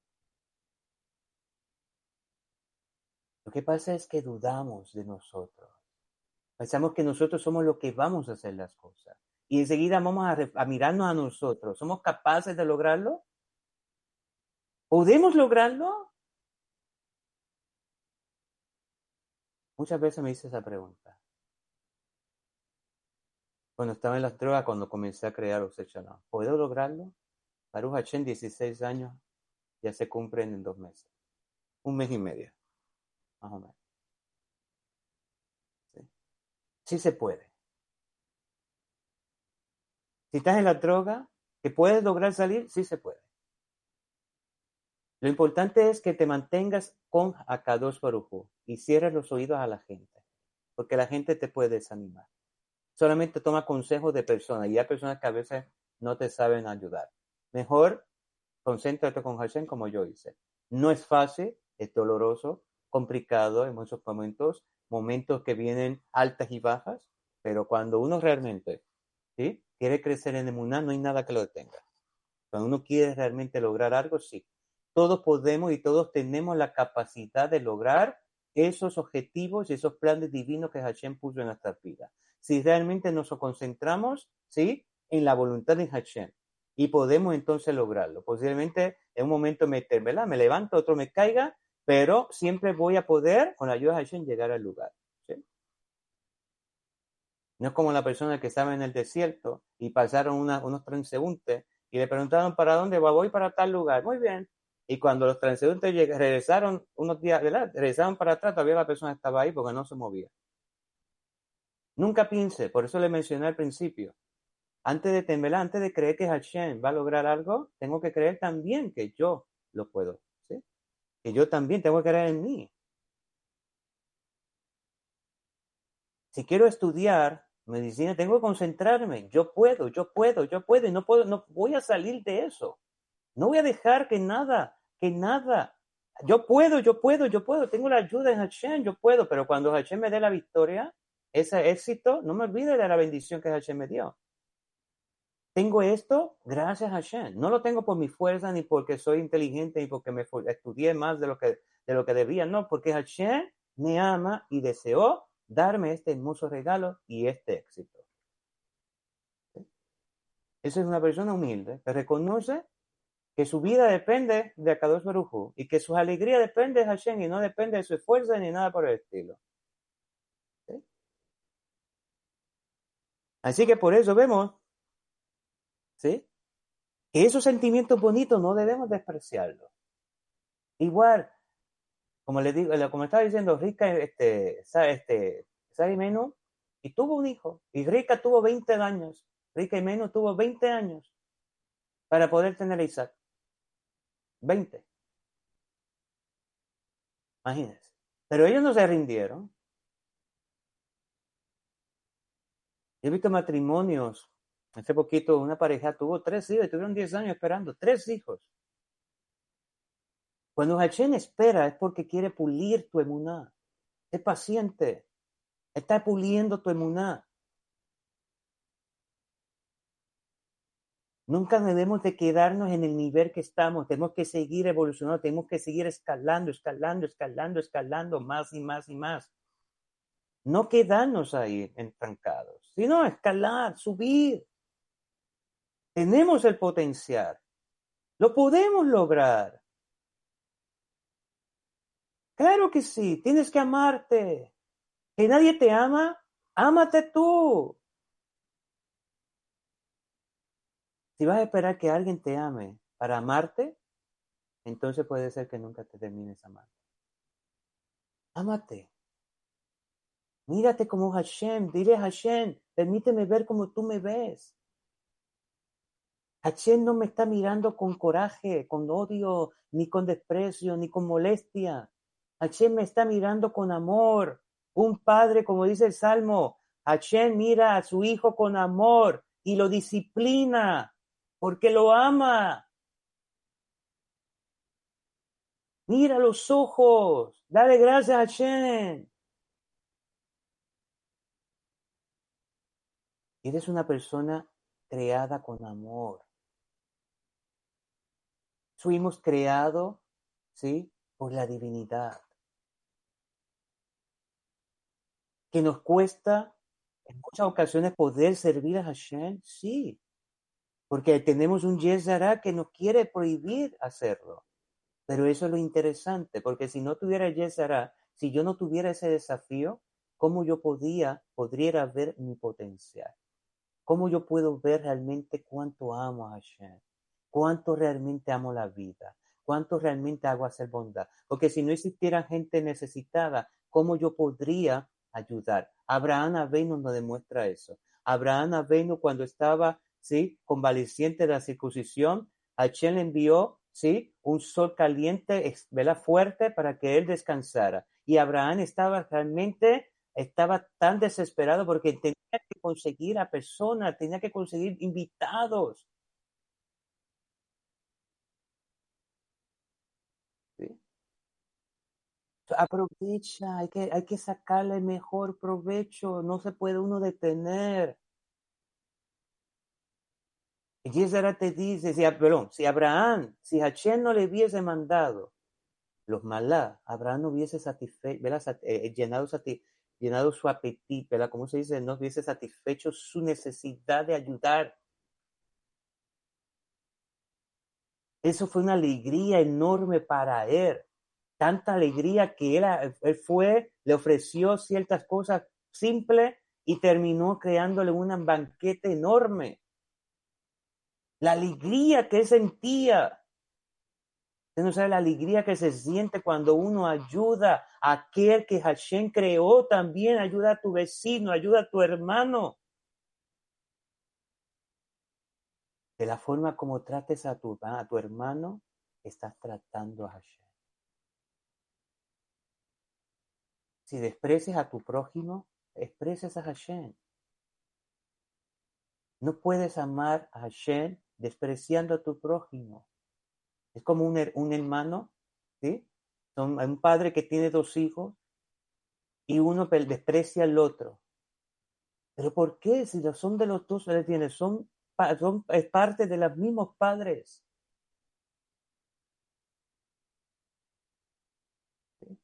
Lo que pasa es que dudamos de nosotros. Pensamos que nosotros somos los que vamos a hacer las cosas. Y enseguida vamos a, a mirarnos a nosotros. ¿Somos capaces de lograrlo? ¿Podemos lograrlo? Muchas veces me hice esa pregunta. Cuando estaba en las drogas, cuando comencé a crear Oseh Shalom. ¿Puedo lograrlo? Baruch Hashem, dieciséis años, ya se cumplen en dos meses. Un mes y medio, más o menos. Sí, sí se puede. Si estás en la droga, ¿que puedes lograr salir? Sí se puede. Lo importante es que te mantengas con Akadosh Baruj Hu y cierres los oídos a la gente, porque la gente te puede desanimar. Solamente toma consejos de personas y hay personas que a veces no te saben ayudar. Mejor concéntrate con Hashem como yo hice. No es fácil, es doloroso, complicado en muchos momentos, momentos que vienen altas y bajas, pero cuando uno realmente, ¿sí?, quiere crecer en Emuná, no hay nada que lo detenga. Cuando uno quiere realmente lograr algo, sí. Todos podemos y todos tenemos la capacidad de lograr esos objetivos y esos planes divinos que Hashem puso en nuestras vidas. Si realmente nos concentramos, ¿sí?, en la voluntad de Hashem, y podemos entonces lograrlo. Posiblemente en un momento me, ¿verdad?, me levanto, otro me caiga, pero siempre voy a poder, con la ayuda de Hashem, llegar al lugar. ¿Sí? No es como la persona que estaba en el desierto y pasaron una, unos transeúntes y le preguntaron para dónde va, voy para tal lugar. Muy bien. Y cuando los transeúntes llegaron, regresaron unos días, ¿verdad?, regresaron para atrás, todavía la persona estaba ahí porque no se movía. Nunca piense, por eso le mencioné al principio, antes de temer, antes de creer que Hashem va a lograr algo, tengo que creer también que yo lo puedo, ¿sí? Que yo también tengo que creer en mí. Si quiero estudiar medicina, tengo que concentrarme. Yo puedo, yo puedo, yo puedo, y no puedo, no voy a salir de eso. No voy a dejar que nada, que nada. Yo puedo, yo puedo, yo puedo. Tengo la ayuda en Hashem, yo puedo. Pero cuando Hashem me dé la victoria, ese éxito, no me olvide de la bendición que Hashem me dio. Tengo esto gracias a Hashem. No lo tengo por mi fuerza, ni porque soy inteligente, ni porque me estudié más de lo que, de lo que debía. No, porque Hashem me ama y deseó darme este hermoso regalo y este éxito. ¿Sí? Esa es una persona humilde que reconoce que su vida depende de Akadosh Baruj Hu y que su alegría depende de Hashem y no depende de su esfuerzo ni nada por el estilo. ¿Sí? Así que por eso vemos, ¿sí?, que esos sentimientos bonitos no debemos despreciarlos. Igual, como le digo, como estaba diciendo, Rica, este, este, Sara y Menú, y tuvo un hijo, y Rica tuvo veinte años, Rica y Menú tuvo veinte años para poder tener a Isaac. veinte. Imagínense. Pero ellos no se rindieron. Yo he visto matrimonios, hace poquito una pareja tuvo tres hijos, y tuvieron diez años esperando, tres hijos. Cuando Hashem espera es porque quiere pulir tu emuná. Es paciente. Está puliendo tu emuná. Nunca debemos de quedarnos en el nivel que estamos. Tenemos que seguir evolucionando. Tenemos que seguir escalando, escalando, escalando, escalando más y más y más. No quedarnos ahí entrancados, sino escalar, subir. Tenemos el potencial. Lo podemos lograr. Claro que sí, tienes que amarte. ¿Que nadie te ama? Ámate tú. Si vas a esperar que alguien te ame para amarte, entonces puede ser que nunca te termines amando. Ámate. Mírate como Hashem. Dile a Hashem, permíteme ver como tú me ves. Hashem no me está mirando con coraje, con odio, ni con desprecio, ni con molestia. Hashem me está mirando con amor. Un padre, como dice el Salmo, Hashem mira a su hijo con amor y lo disciplina porque lo ama. Mira los ojos, dale gracias a Hashem. Eres una persona creada con amor. Fuimos creados, ¿sí?, por la divinidad. Que nos cuesta en muchas ocasiones poder servir a Hashem, sí, porque tenemos un Yezará que nos quiere prohibir hacerlo. Pero eso es lo interesante, porque si no tuviera el Yezará, si yo no tuviera ese desafío, ¿cómo yo podía, podría ver mi potencial? ¿Cómo yo puedo ver realmente cuánto amo a Hashem? ¿Cuánto realmente amo la vida? ¿Cuánto realmente hago hacer bondad? Porque si no existiera gente necesitada, ¿cómo yo podría ayudar? Abraham Avinu nos demuestra eso. Abraham Avinu, cuando estaba, ¿sí?, convaleciente de la circuncisión, Hashem le envió, ¿sí?, un sol caliente, ¿verdad?, fuerte para que él descansara. Y Abraham estaba realmente, estaba tan desesperado porque tenía que conseguir a personas, tenía que conseguir invitados. ¿Sí? Aprovecha, hay que, hay que sacarle mejor provecho, no se puede uno detener. Y Yesera te dice, si, perdón, si Abraham, si Hashem no le hubiese mandado los malá, Abraham no hubiese satisfecho, eh, llenado, satis, llenado su apetito, ¿verdad? ¿Cómo se dice? No hubiese satisfecho su necesidad de ayudar. Eso fue una alegría enorme para él. Tanta alegría que él, él fue, le ofreció ciertas cosas simples y terminó creándole un banquete enorme. La alegría que él sentía. Usted no sabe la alegría que se siente cuando uno ayuda a aquel que Hashem creó también. Ayuda a tu vecino, ayuda a tu hermano. De la forma como trates a tu, a tu hermano, estás tratando a Hashem. Si desprecias a tu prójimo, desprecias a Hashem. No puedes amar a Hashem despreciando a tu prójimo. Es como un, un hermano, ¿sí? Son un padre que tiene dos hijos y uno desprecia al otro. ¿Pero por qué? Si son de los dos, son, son es parte de los mismos padres. ¿Sí?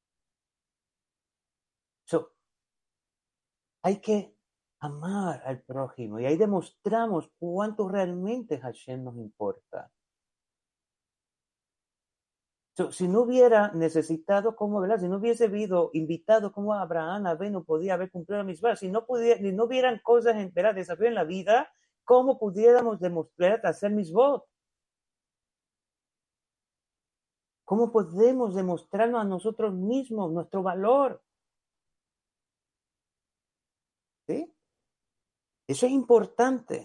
So, hay que amar al prójimo y ahí demostramos cuánto realmente Hashem nos importa. So, si no hubiera necesitado, como, ¿verdad? Si no hubiese habido invitado como Abraham, Avenu podía haber cumplido la misma. Si no, pudiera, si no hubieran cosas, ¿verdad?, desafíos en la vida, ¿cómo pudiéramos demostrar hacer misbot? ¿Cómo podemos demostrarnos a nosotros mismos nuestro valor? ¿Sí? Eso es importante.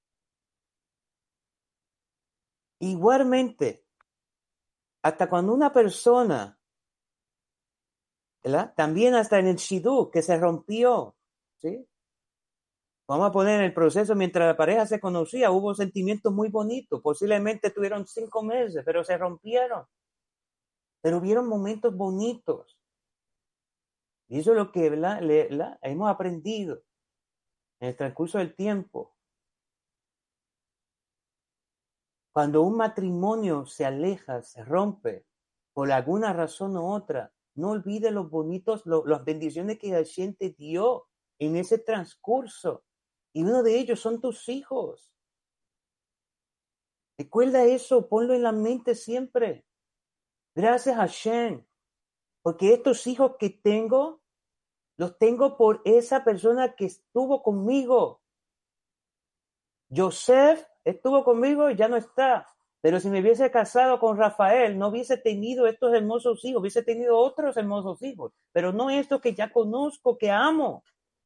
Igualmente, hasta cuando una persona, ¿verdad?, también hasta en el shidduch que se rompió, ¿sí? Vamos a poner en el proceso, mientras la pareja se conocía, hubo sentimientos muy bonitos, posiblemente tuvieron cinco meses, pero se rompieron. Pero hubieron momentos bonitos. Y eso es lo que la, la, hemos aprendido en el transcurso del tiempo. Cuando un matrimonio se aleja, se rompe, por alguna razón u otra, no olvides los bonitos, lo, las bendiciones que Hashem te dio en ese transcurso. Y uno de ellos son tus hijos. Recuerda eso, ponlo en la mente siempre. Gracias a Hashem, porque estos hijos que tengo, los tengo por esa persona que estuvo conmigo. Joseph estuvo conmigo y ya no está. Pero si me hubiese casado con Rafael, no hubiese tenido estos hermosos hijos, hubiese tenido otros hermosos hijos, pero no estos que ya conozco, que amo.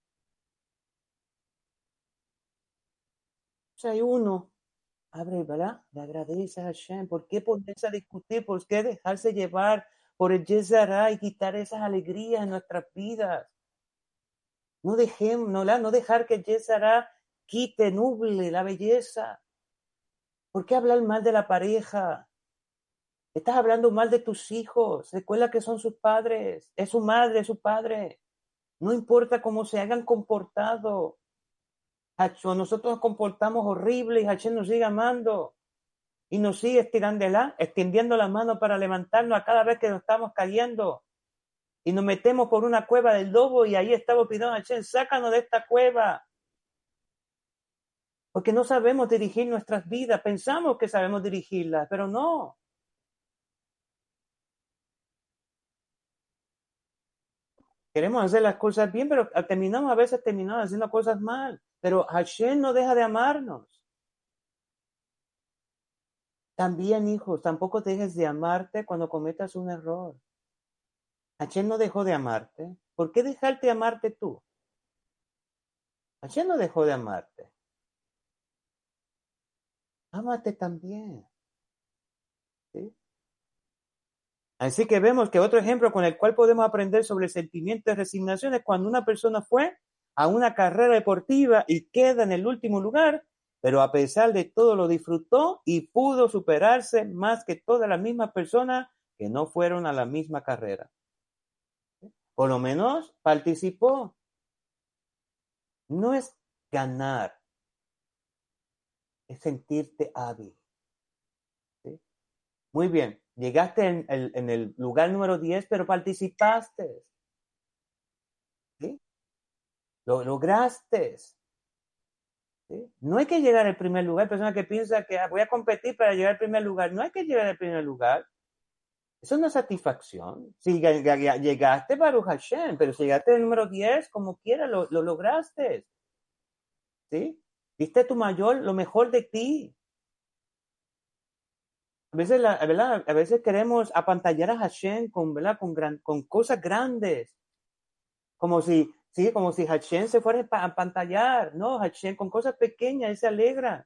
O sea, hay uno, abre, ¿verdad? Le agradece a Hashem. ¿Por qué ponerse a discutir? ¿Por qué dejarse llevar por el Yezará y quitar esas alegrías en nuestras vidas? No dejemos, no, no dejar que el Yezará quite, nuble la belleza. ¿Por qué hablar mal de la pareja? Estás hablando mal de tus hijos. Recuerda que son sus padres. Es su madre, es su padre. No importa cómo se hayan comportado. Nosotros nos comportamos horrible y Hashem nos sigue amando. Y nos sigue estirando la, extendiendo la mano para levantarnos a cada vez que nos estamos cayendo. Y nos metemos por una cueva del lobo y ahí estamos pidiendo a Hashem, sácanos de esta cueva. Porque no sabemos dirigir nuestras vidas. Pensamos que sabemos dirigirlas, pero no. Queremos hacer las cosas bien, pero terminamos a veces terminamos haciendo cosas mal. Pero Hashem no deja de amarnos. También, hijos, tampoco dejes de amarte cuando cometas un error. Hashem no dejó de amarte. ¿Por qué dejarte amarte tú? Hashem no dejó de amarte. Ámate también. ¿Sí? Así que vemos que otro ejemplo con el cual podemos aprender sobre el sentimiento de resignación es cuando una persona fue a una carrera deportiva y queda en el último lugar, pero a pesar de todo lo disfrutó y pudo superarse más que todas las mismas personas que no fueron a la misma carrera. Por lo menos participó. No es ganar, es sentirte hábil. ¿Sí? Muy bien, llegaste en el, en el lugar número diez, pero participaste. ¿Sí? Lo lograste. ¿Sí? No hay que llegar al primer lugar. Hay personas que piensan que ah, voy a competir para llegar al primer lugar. No hay que llegar al primer lugar. Eso es una satisfacción. Si llegaste, Baruch Hashem, pero si llegaste al número diez, como quiera, lo, lo lograste. ¿Sí? Diste tu mayor, lo mejor de ti. A veces, la, ¿verdad? A veces queremos apantallar a Hashem con, ¿verdad? Con, gran, con cosas grandes. Como si, sí, como si Hashem se fuera a apantallar. No, Hashem con cosas pequeñas, él se alegra.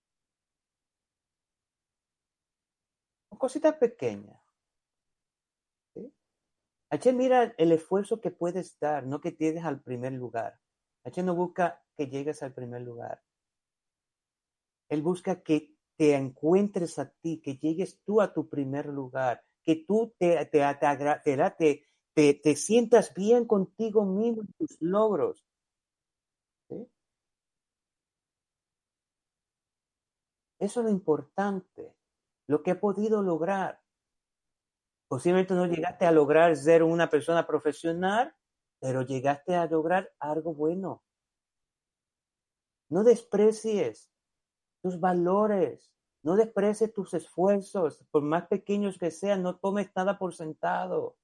Con cositas pequeñas. ¿Sí? Hashem mira el esfuerzo que puedes dar, no que llegues al primer lugar. Hashem no busca que llegues al primer lugar. Él busca que te encuentres a ti, que llegues tú a tu primer lugar, que tú te, te, te, te, te, te sientas bien contigo mismo y tus logros. ¿Sí? Eso es lo importante, lo que he podido lograr. Posiblemente no llegaste a lograr ser una persona profesional, pero llegaste a lograr algo bueno. No desprecies tus valores, no desprecies tus esfuerzos, por más pequeños que sean, no tomes nada por sentado.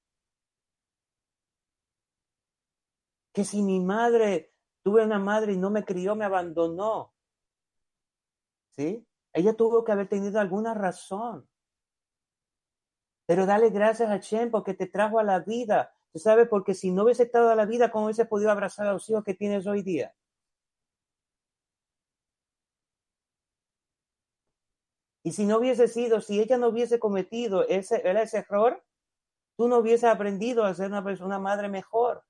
Que si mi madre, tuve una madre y no me crió, me abandonó, ¿sí? Ella tuvo que haber tenido alguna razón. Pero dale gracias a Hashem porque te trajo a la vida. ¿Tú sabes? Porque si no hubiese estado a la vida, ¿cómo hubiese podido abrazar a los hijos que tienes hoy día? Y si no hubiese sido, si ella no hubiese cometido ese, ese error, tú no hubieses aprendido a ser una, una madre mejor.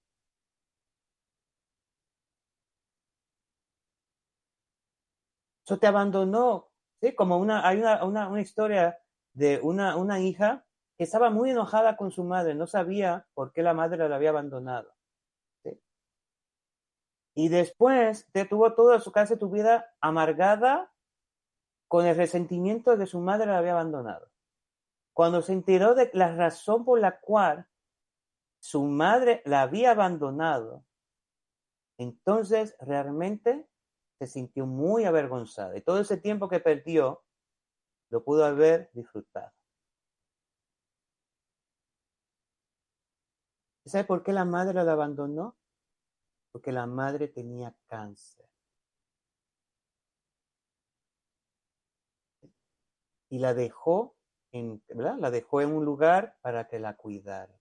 Eso te abandonó, ¿sí? Como una, hay una, una, una historia de una, una hija que estaba muy enojada con su madre, no sabía por qué la madre la había abandonado. ¿Sí? Y después te tuvo toda su casa, tu vida amargada con el resentimiento de que su madre la había abandonado. Cuando se enteró de la razón por la cual Su madre la había abandonado. Entonces realmente se sintió muy avergonzada. Y todo ese tiempo que perdió lo pudo haber disfrutado. ¿Sabe por qué la madre la abandonó? Porque la madre tenía cáncer. Y la dejó en, ¿verdad? La dejó en un lugar para que la cuidara.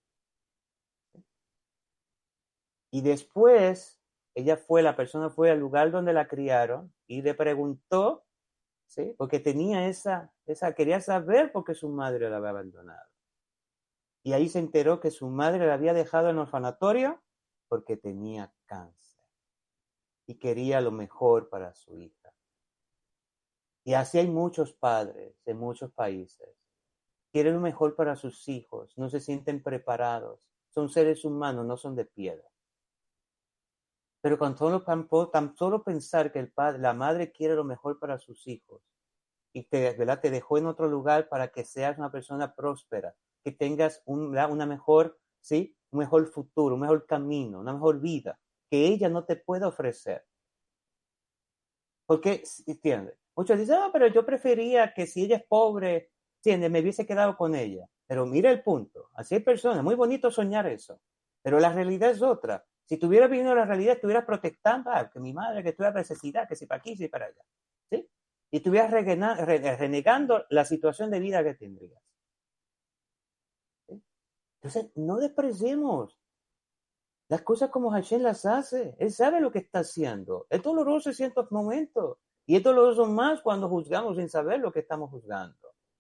Y después, ella fue, la persona fue al lugar donde la criaron y le preguntó, ¿sí? Porque tenía esa, esa, quería saber por qué su madre la había abandonado. Y ahí se enteró que su madre la había dejado en el orfanatorio porque tenía cáncer. Y quería lo mejor para su hija. Y así hay muchos padres en muchos países. Quieren lo mejor para sus hijos, no se sienten preparados. Son seres humanos, no son de piedra. Pero con solo, tan solo pensar que el padre, la madre quiere lo mejor para sus hijos y te, ¿verdad? Te dejó en otro lugar para que seas una persona próspera, que tengas un, una mejor, ¿sí? un mejor futuro, un mejor camino, una mejor vida, que ella no te puede ofrecer. Porque, ¿entiendes? Muchos dicen, ah, pero yo prefería que si ella es pobre, ¿entiendes? Me hubiese quedado con ella. Pero mira el punto. Así hay personas, muy bonito soñar eso. Pero la realidad es otra. Si tuviera viviendo la realidad, estuvieras protestando, ah, que mi madre, que estuviera necesidad, que si para aquí, si para allá. ¿Sí? Y estuvieras renegando la situación de vida que tendrías. ¿Sí? Entonces, no despreciemos las cosas como Hashem las hace. Él sabe lo que está haciendo. Es doloroso en ciertos momentos. Y es doloroso más cuando juzgamos sin saber lo que estamos juzgando.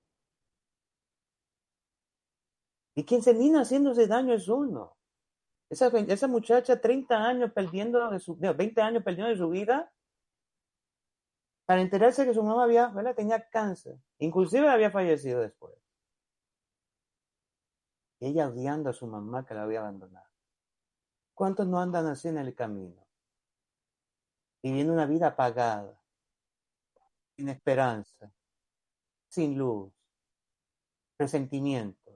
Y quien termina haciéndose daño es uno. Esa, esa muchacha, treinta años perdiendo, de su, no, veinte años perdiendo de su vida, para enterarse que su mamá había, ¿verdad? tenía cáncer. Inclusive había fallecido después. Y ella odiando a su mamá que la había abandonado. ¿Cuántos no andan así en el camino? Viviendo una vida apagada, sin esperanza, sin luz, resentimiento.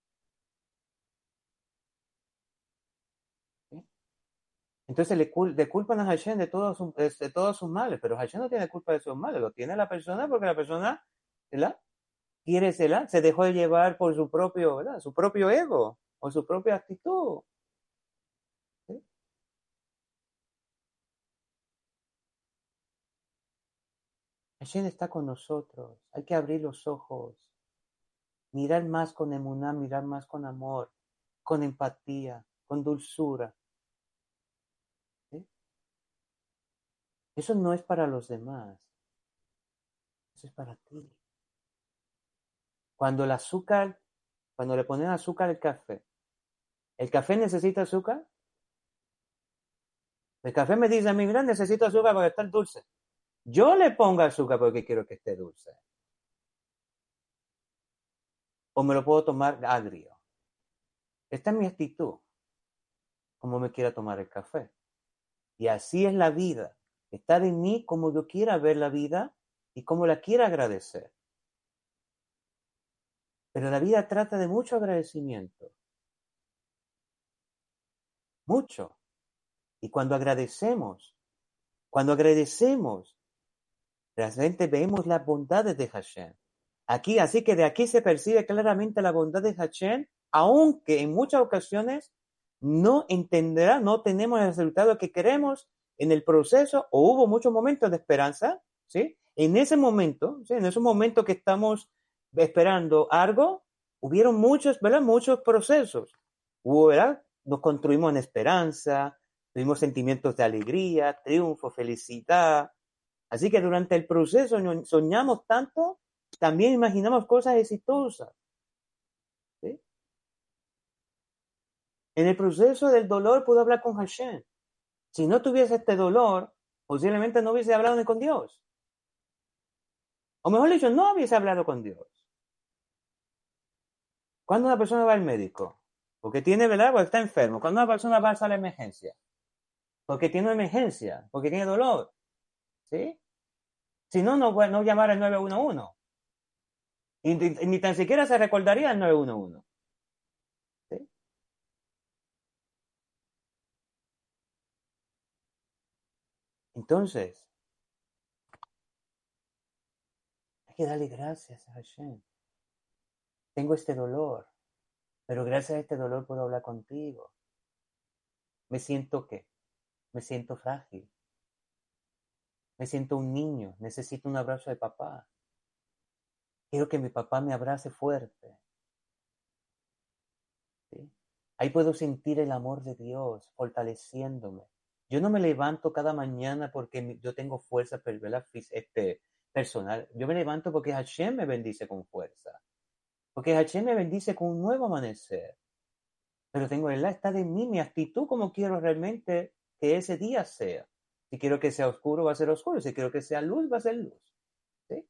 ¿Sí? Entonces le, cul le culpan a Hashem de todos, sus, de todos sus males, pero Hashem no tiene culpa de sus males, lo tiene la persona porque la persona, ¿verdad? quiere, ¿verdad? se dejó de llevar por su propio, ¿verdad? su propio ego o su propia actitud. ¿Sí? Hashem está con nosotros, hay que abrir los ojos, mirar más con emuná, mirar más con amor, con empatía, con dulzura. ¿Sí? Eso no es para los demás, eso es para ti. Cuando el azúcar, cuando le ponen azúcar al café, ¿el café necesita azúcar? El café me dice a mí, mira, necesito azúcar para estar dulce. Yo le pongo azúcar porque quiero que esté dulce. O me lo puedo tomar agrio. Esta es mi actitud, como me quiera tomar el café. Y así es la vida. Estar en mí como yo quiera ver la vida y como la quiera agradecer. Pero la vida trata de mucho agradecimiento. Mucho. Y cuando agradecemos, cuando agradecemos, realmente vemos las bondades de Hashem. Aquí, así que de aquí se percibe claramente la bondad de Hashem, aunque en muchas ocasiones no entenderá, no tenemos el resultado que queremos en el proceso, o hubo muchos momentos de esperanza, ¿sí? En ese momento, ¿sí? En esos momentos que estamos esperando algo, hubieron muchos, ¿verdad? Muchos procesos. Hubo, ¿verdad? Nos construimos en esperanza, tuvimos sentimientos de alegría, triunfo, felicidad. Así que durante el proceso soñamos tanto, también imaginamos cosas exitosas. ¿Sí? En el proceso del dolor pude hablar con Hashem. Si no tuviese este dolor, posiblemente no hubiese hablado ni con Dios. O mejor dicho, no hubiese hablado con Dios. Cuando una persona va al médico, porque tiene, ¿verdad? Porque está enfermo. Cuando una persona va a la emergencia, porque tiene una emergencia, porque tiene dolor. ¿Sí? Si no, no, no llamar al nueve uno uno. Y ni, ni tan siquiera se recordaría el nueve uno uno. ¿Sí? Entonces, hay que darle gracias a Hashem. Tengo este dolor, pero gracias a este dolor puedo hablar contigo. Me siento ¿qué? Me siento frágil. Me siento un niño. Necesito un abrazo de papá. Quiero que mi papá me abrace fuerte. ¿Sí? Ahí puedo sentir el amor de Dios fortaleciéndome. Yo no me levanto cada mañana porque yo tengo fuerza este, personal. Yo me levanto porque Hashem me bendice con fuerza. Porque Hashem me bendice con un nuevo amanecer. Pero tengo el está de mí, mi actitud, como quiero realmente que ese día sea. Si quiero que sea oscuro, va a ser oscuro. Si quiero que sea luz, va a ser luz. ¿Sí?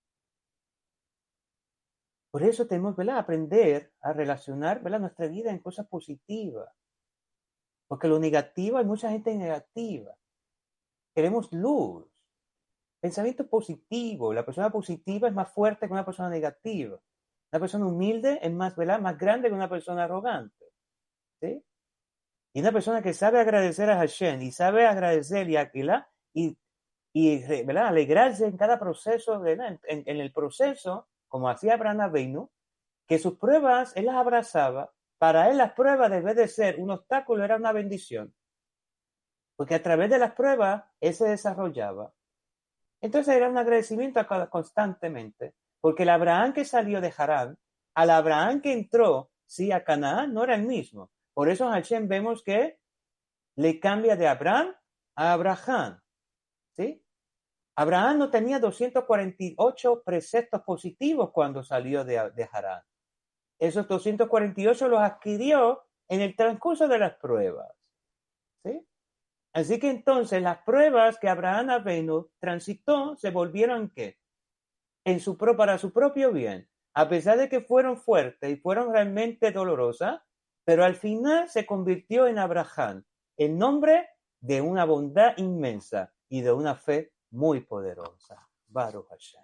Por eso tenemos que aprender a relacionar, ¿verdad?, nuestra vida en cosas positivas. Porque lo negativo, hay mucha gente negativa. Queremos luz. Pensamiento positivo. La persona positiva es más fuerte que una persona negativa. Una persona humilde es más, ¿verdad?, más grande que una persona arrogante. ¿Sí? Y una persona que sabe agradecer a Hashem y sabe agradecer y, ¿verdad?, y, y ¿verdad?, alegrarse en cada proceso, ¿verdad?, en, en el proceso, como hacía Abraham Avinu, que sus pruebas él las abrazaba. Para él las pruebas, en vez de ser un obstáculo, era una bendición. Porque a través de las pruebas él se desarrollaba. Entonces era un agradecimiento constantemente. Porque el Abraham que salió de Harán, al Abraham que entró, sí, a Canaán, no era el mismo. Por eso Hashem vemos que le cambia de Abraham a Abraham. ¿Sí? Abraham no tenía doscientos cuarenta y ocho preceptos positivos cuando salió de, de Harán. Esos doscientos cuarenta y ocho los adquirió en el transcurso de las pruebas. ¿Sí? Así que entonces las pruebas que Abraham Avinu transitó se volvieron ¿qué? En su, para su propio bien. A pesar de que fueron fuertes y fueron realmente dolorosas, pero al final se convirtió en Abraham, el nombre de una bondad inmensa y de una fe muy poderosa. Baruch Hashem.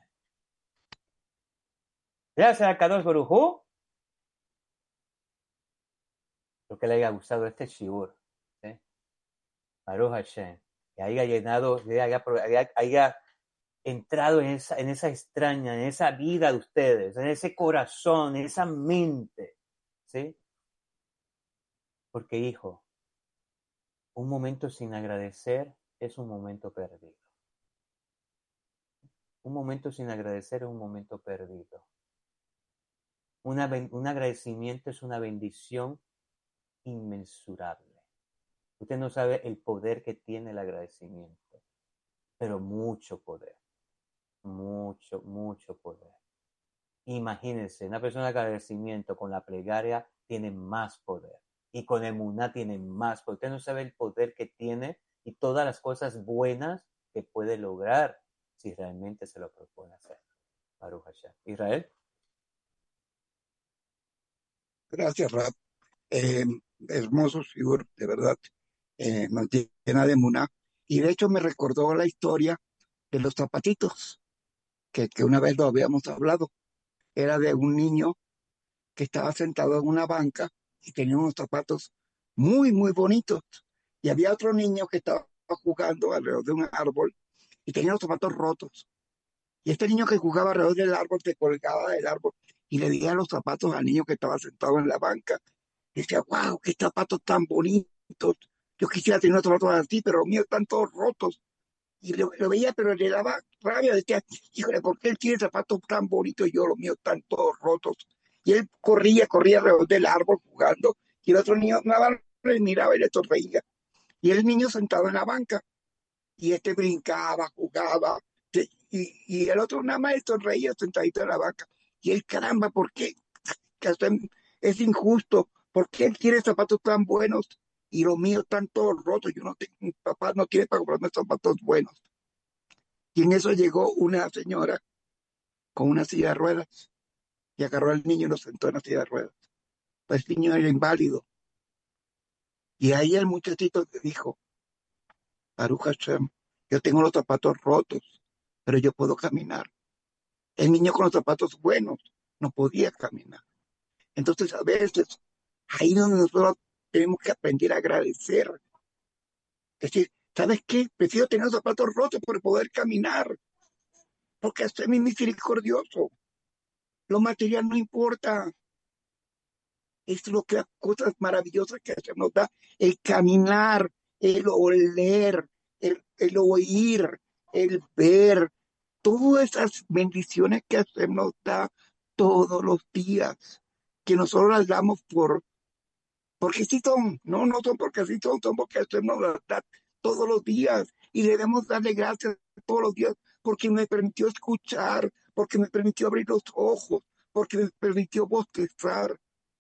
Gracias a Kadosh Baruj Hu. Espero que le haya gustado este shiur. ¿Sí? Baruch Hashem. Que haya llenado, que haya, haya, haya entrado en esa, en esa extraña, en esa vida de ustedes, en ese corazón, en esa mente. ¿Sí? Porque, hijo, un momento sin agradecer es un momento perdido. Un momento sin agradecer es un momento perdido. Una, un agradecimiento es una bendición inmensurable. Usted no sabe el poder que tiene el agradecimiento, pero mucho poder. Mucho, mucho poder. Imagínense, una persona de agradecimiento con la plegaria tiene más poder. Y con emuná tiene más poder. Usted no sabe el poder que tiene y todas las cosas buenas que puede lograr si realmente se lo propone hacer. Baruch Hashem. Israel. Gracias, Rab. Eh, hermoso figura, de verdad. Eh, nos llena de emuná. Y de hecho me recordó la historia de los zapatitos, que, que una vez lo habíamos hablado. Era de un niño que estaba sentado en una banca y tenía unos zapatos muy, muy bonitos. Y había otro niño que estaba jugando alrededor de un árbol y tenía los zapatos rotos. Y este niño que jugaba alrededor del árbol se colgaba del árbol y le veía los zapatos al niño que estaba sentado en la banca. Y decía, wow, qué zapatos tan bonitos. Yo quisiera tener unos zapatos así, pero los míos están todos rotos. Y lo, lo veía, pero le daba rabia. Decía, híjole, ¿por qué él tiene zapatos tan bonitos y yo los míos están todos rotos? Y él corría, corría alrededor del árbol jugando. Y el otro niño nada más le miraba y le sonreía. Y el niño sentado en la banca. Y este brincaba, jugaba. Y, y el otro nada más le sonreía sentadito en la banca. Y él, caramba, ¿por qué? Es injusto. ¿Por qué él tiene zapatos tan buenos y los míos están todos rotos? Yo no tengo, mi papá no tiene para comprarme zapatos buenos. Y en eso llegó una señora con una silla de ruedas y agarró al niño y lo sentó en la silla de ruedas. Pues el niño era inválido. Y ahí el muchachito le dijo, Baruch Hashem, yo tengo los zapatos rotos, pero yo puedo caminar. El niño con los zapatos buenos no podía caminar. Entonces a veces ahí donde nosotros tenemos que aprender a agradecer. Es decir, ¿Sabes qué? Prefiero tener los zapatos rotos por poder caminar, porque es mi misericordioso. Lo material no importa. Es lo que las cosas maravillosas que se nos da, el caminar, el oler, el, el oír, el ver, todas esas bendiciones que se nos da todos los días, que nosotros las damos por, porque sí son, no, no son porque sí son, son porque se nos las da todos los días y debemos darle gracias todos los días porque me permitió escuchar, porque me permitió abrir los ojos, porque me permitió bostezar.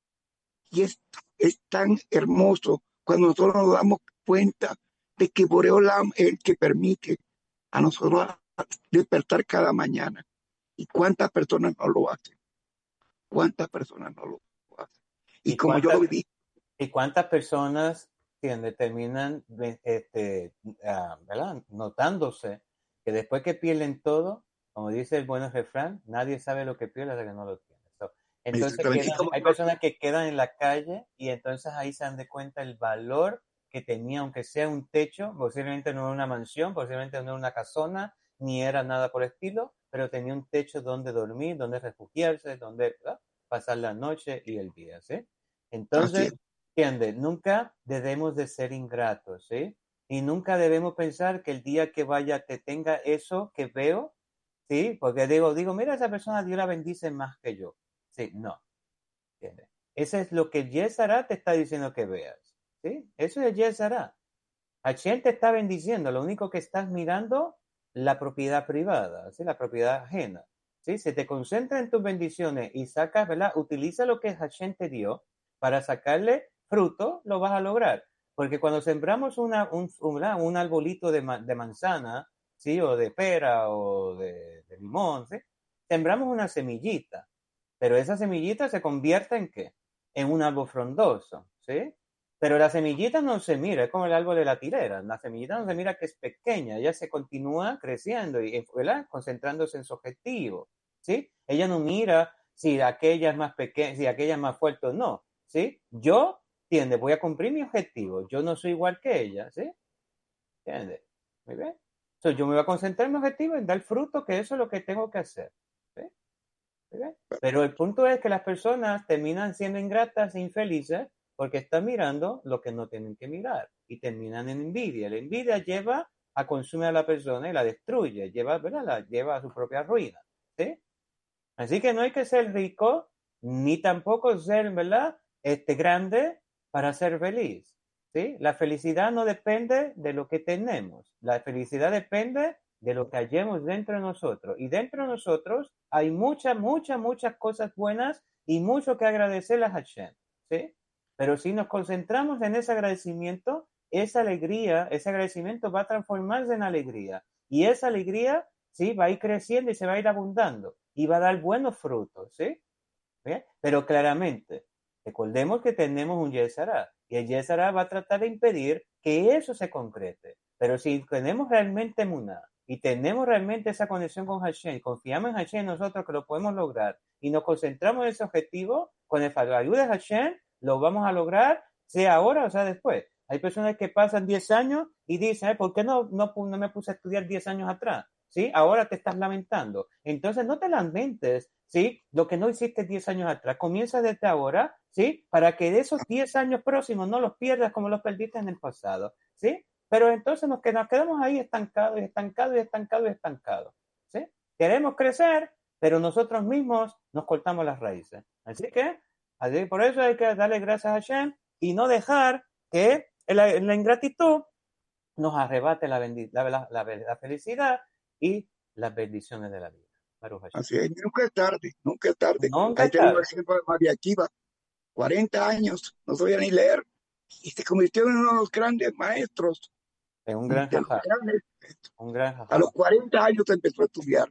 Y es, es tan hermoso cuando nosotros nos damos cuenta de que Boreolam es el que permite a nosotros despertar cada mañana. ¿Y cuántas personas no lo hacen? ¿Cuántas personas no lo hacen? Y ¿Y como yo lo cuántas, viví, y cuántas personas tiende, terminan este, uh, ¿verdad? Notándose que después que pierden todo, como dice el buen refrán, nadie sabe lo que pierde hasta que no lo tiene? So, entonces exactamente, y quedan, como hay yo, personas que quedan en la calle y entonces ahí se dan de cuenta el valor que tenía, aunque sea un techo, posiblemente no era una mansión, posiblemente no era una casona, ni era nada por el estilo, pero tenía un techo donde dormir, donde refugiarse, donde ¿verdad? Pasar la noche y el día, ¿sí? así Entonces, es, ¿entiendes? Nunca debemos de ser ingratos, ¿sí? Y nunca debemos pensar que el día que vaya te tenga eso que veo, ¿sí? Porque digo, digo, mira, esa persona Dios la bendice más que yo. Sí, no, ¿entiendes? Eso es lo que Yesara te está diciendo que veas, ¿sí? Eso es Yesara. Hashem te está bendiciendo, lo único que estás mirando, la propiedad privada, ¿sí? La propiedad ajena, ¿sí? Se te concentra en tus bendiciones y sacas, ¿verdad? Utiliza lo que Hashem te dio para sacarle fruto, lo vas a lograr. Porque cuando sembramos una, un, un, un arbolito de, de, manzana, ¿sí? O de pera o de, de limón, ¿sí? Sembramos una semillita, pero esa semillita se convierte en ¿qué? En un árbol frondoso, ¿sí? Pero la semillita no se mira, es como el árbol de la tirera. La semillita no se mira que es pequeña, ella se continúa creciendo y ¿verdad? Concentrándose en su objetivo, ¿sí? Ella no mira si aquella es más pequeña, si aquella es más fuerte o no, ¿sí? Yo, ¿entiendes? Voy a cumplir mi objetivo. Yo no soy igual que ella, ¿sí? ¿Entiendes? Muy bien. Entonces, yo me voy a concentrar en mi objetivo, en dar fruto, que eso es lo que tengo que hacer, ¿sí? ¿Okay? Pero el punto es que las personas terminan siendo ingratas e infelices porque están mirando lo que no tienen que mirar y terminan en envidia. La envidia lleva a consumir a la persona y la destruye, lleva, ¿verdad? La lleva a su propia ruina, ¿sí? Así que no hay que ser rico ni tampoco ser, ¿verdad? Este grande para ser feliz, ¿sí? La felicidad no depende de lo que tenemos, la felicidad depende de lo que hallemos dentro de nosotros. Y dentro de nosotros hay muchas, muchas, muchas cosas buenas y mucho que agradecerle a Hashem, ¿sí? Pero si nos concentramos en ese agradecimiento, esa alegría, ese agradecimiento va a transformarse en alegría. Y esa alegría, ¿sí? Va a ir creciendo y se va a ir abundando y va a dar buenos frutos, ¿sí? ¿Bien? Pero claramente, recordemos que tenemos un Yesará y el Yesará va a tratar de impedir que eso se concrete. Pero si tenemos realmente Muná y tenemos realmente esa conexión con Hashem, confiamos en Hashem nosotros que lo podemos lograr y nos concentramos en ese objetivo, con la ayuda de Hashem lo vamos a lograr, sea ahora o sea después. Hay personas que pasan diez años y dicen, ¿por qué no, no, no me puse a estudiar diez años atrás? ¿Sí? Ahora te estás lamentando. Entonces no te lamentes, ¿sí? Lo que no hiciste diez años atrás. Comienza desde ahora, ¿sí? Para que de esos diez años próximos no los pierdas como los perdiste en el pasado, ¿sí? Pero entonces nos quedamos ahí estancados, estancados, estancados, estancados, ¿sí? Queremos crecer, pero nosotros mismos nos cortamos las raíces. Así que, así, por eso hay que darle gracias a Hashem y no dejar que la, la ingratitud nos arrebate la, la, la, la felicidad y las bendiciones de la vida. así es, nunca es tarde, nunca es tarde. Nunca Ahí es tenemos el tarde. ejemplo de María Akiva, cuarenta años, no sabía ni leer, y se convirtió en uno de los grandes maestros, Es un gran de los jajá. grandes. Un gran A jajá. los cuarenta años empezó a estudiar.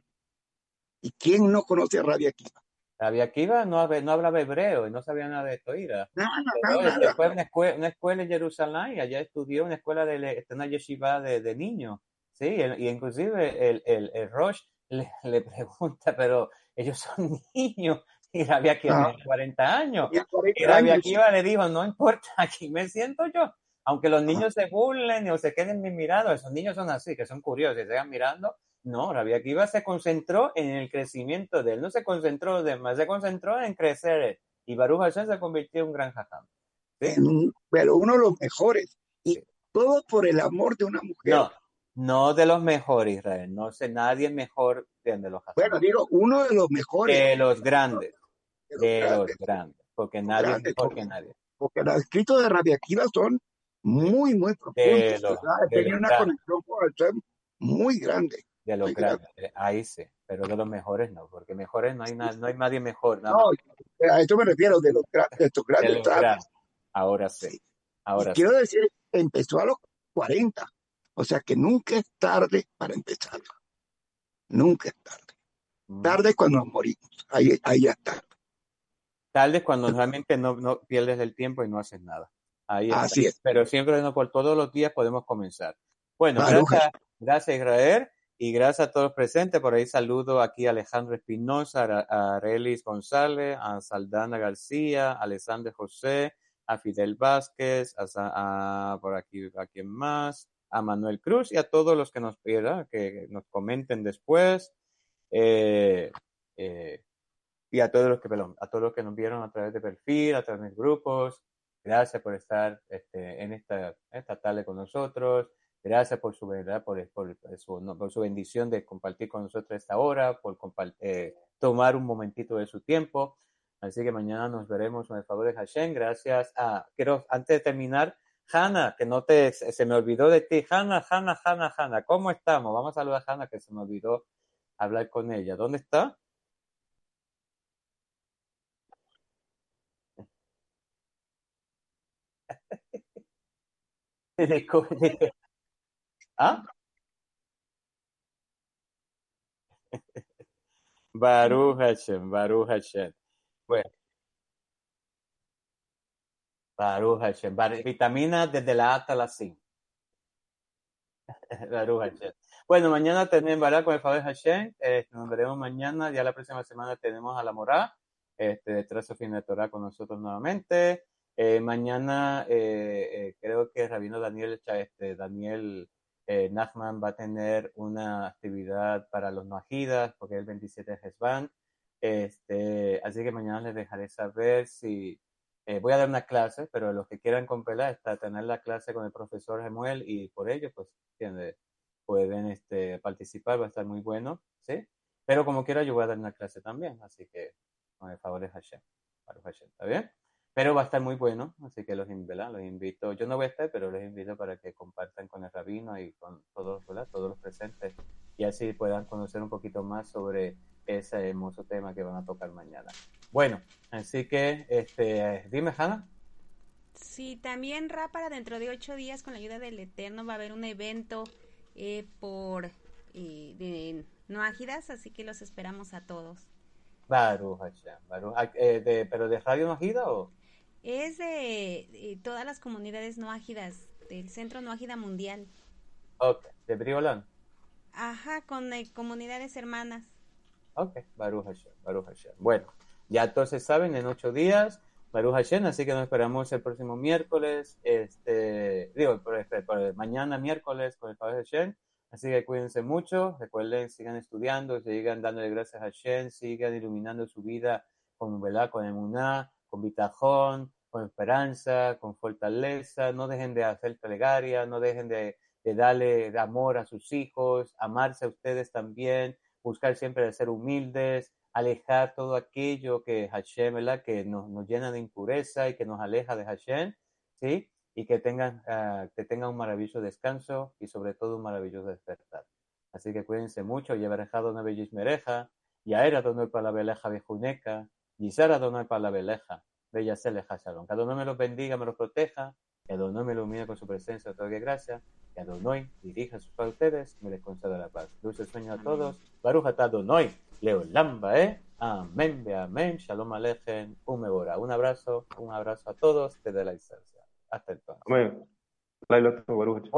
¿Y quién no conoce a Rabbi Akiva? Rabbi Akiva no, no hablaba hebreo y no sabía nada de Toira. Nada, Pero nada, este nada. fue una escuela, una escuela en Jerusalén y allá estudió una escuela de una yeshiva de, de niños. Sí, el, y inclusive el, el, el Rosh le, le pregunta, pero ellos son niños. Y Rabbi Akiva Ah, tenía cuarenta años. tenía Y cuarenta Rabbi años. Akiva le dijo, no importa, aquí me siento yo. Aunque los Ah, niños se burlen o se queden mirando, esos niños son así, que son curiosos, se quedan mirando. No, Rabbi Akiva se concentró en el crecimiento de él, no se concentró en demás, se concentró en crecer él. Y Baruch Hashem se convirtió en un gran jajam. ¿Sí? en un- pero uno de los mejores. Y Sí. todo por el amor de una mujer. No, no de los mejores, Israel. No sé, nadie mejor de, de los Bueno, jajam. digo, uno de los mejores, De los grandes, de los de los grandes, grandes, porque los nadie es grandes, mejor que porque, nadie. porque los escritos de Rabia Akiva son Sí. muy, muy De profundos, los, ¿verdad? de los Tenía una grandes. conexión con Hashem muy grande, De los muy grande. grandes, eh, ahí sí, pero de los mejores no, porque mejores no hay, na- no hay nadie mejor, nada más No, a eso me refiero, de los gra- de estos de grandes los grandes. sabios. Ahora sí, Sí. Y ahora quiero sí. decir, empezó a los cuarenta, o sea que nunca es tarde para empezar, nunca es tarde. Mm. Tarde cuando nos morimos, ahí, ahí ya está. Tal vez cuando realmente no, no pierdes el tiempo y no haces nada. Ahí está. Así es, Pero siempre no, por todos los días podemos comenzar. Bueno, Barujas. gracias, gracias Israel y gracias a todos los presentes. Por ahí saludo aquí a Alejandro Espinosa, a, a Arelis González, a Saldana García, a Alessandro José, a Fidel Vázquez, a, a, por aquí a quien más, a Manuel Cruz y a todos los que nos pierdan, que nos comenten después. Eh, eh, y a todos los que, perdón, a todos los que nos vieron a través de perfil, a través de grupos. Gracias por estar este, en esta, esta tarde con nosotros. Gracias por su, ¿verdad? Por, por, por, su, no, por su bendición de compartir con nosotros esta hora, por eh, tomar un momentito de su tiempo. Así que mañana nos veremos con el favor de Hashem. Gracias. Ah, quiero, antes de terminar, Hanna, que no te, se me olvidó de ti. Hanna, Hanna, Hanna, Hanna, ¿cómo estamos? Vamos a saludar a Hanna, que se me olvidó hablar con ella. ¿Dónde está? ¿Ah? Baruch Hashem, Baruch Hashem. Bueno, Baruch Hashem. Bar- vitamina desde la A hasta la C. Baruch Hashem. Bueno, mañana tenemos, ¿verdad? Con el favor de Hashem. Eh, nos veremos mañana. Ya la próxima semana tenemos a la Morá, este, de Trazo Fin de Torah con nosotros nuevamente. Eh, mañana eh, eh, creo que Rabino Daniel, este, Daniel eh, Nachman va a tener una actividad para los noajidas, porque es el veintisiete de Hesban. Este, así que mañana les dejaré saber si eh, voy a dar una clase, pero los que quieran compelar está tener la clase con el profesor Gemuel y por ello, pues, ¿entiendes? Pueden este, participar, va a estar muy bueno, ¿sí? Pero como quiera, yo voy a dar una clase también, así que con el favor de Hashem, para Hashem, ¿está bien? Pero va a estar muy bueno, así que los, ¿verdad? Los invito, yo no voy a estar, pero los invito para que compartan con el rabino y con todos, ¿verdad? Todos los presentes y así puedan conocer un poquito más sobre ese hermoso tema que van a tocar mañana. Bueno, así que, este, dime, Hannah. Sí, también Ra para dentro de ocho días con la ayuda del Eterno va a haber un evento eh, por eh, de no ágidas, así que los esperamos a todos. Baruch Hashem, Baruch, ah, eh, de, ¿pero de Radio Nojida o? Es de, de todas las comunidades no ágidas del Centro No Ágida Mundial. Ok, de Briolan. Ajá, con eh, comunidades hermanas. Ok, Baruch Hashem, Baruch Hashem. Bueno, ya entonces saben, en ocho días, Baruch Hashem, así que nos esperamos el próximo miércoles, este, digo, por, por, por mañana miércoles con el Padre Hashem, así que cuídense mucho, recuerden, sigan estudiando, sigan dándole gracias a Hashem, sigan iluminando su vida con, ¿verdad? Con emuná, con bitajón, con esperanza, con fortaleza, no dejen de hacer plegaria, no dejen de, de darle amor a sus hijos, amarse a ustedes también, buscar siempre de ser humildes, alejar todo aquello que Hashem, ¿verdad? Que nos, nos llena de impureza y que nos aleja de Hashem, ¿sí? Y que tengan, uh, que tengan un maravilloso descanso y sobre todo un maravilloso despertar. Así que cuídense mucho, y averejado no bellis mereja, y aera donoi para la beleja viejuneca, y sara donoi para la beleja, bella seleja shalom. Que Adonai me los bendiga, me los proteja, que Adonai me ilumine con su presencia, otorgue gracia, que Adonai dirija sus a ustedes, me les conceda la paz. Dulce sueño a Amén. todos. Baruch atah Adonai, Leolam Bae. Amén, be amén. Shalom alejem, umebora. Un abrazo, un abrazo a todos desde la distancia. Hasta entonces. Amén. Laila Baruch.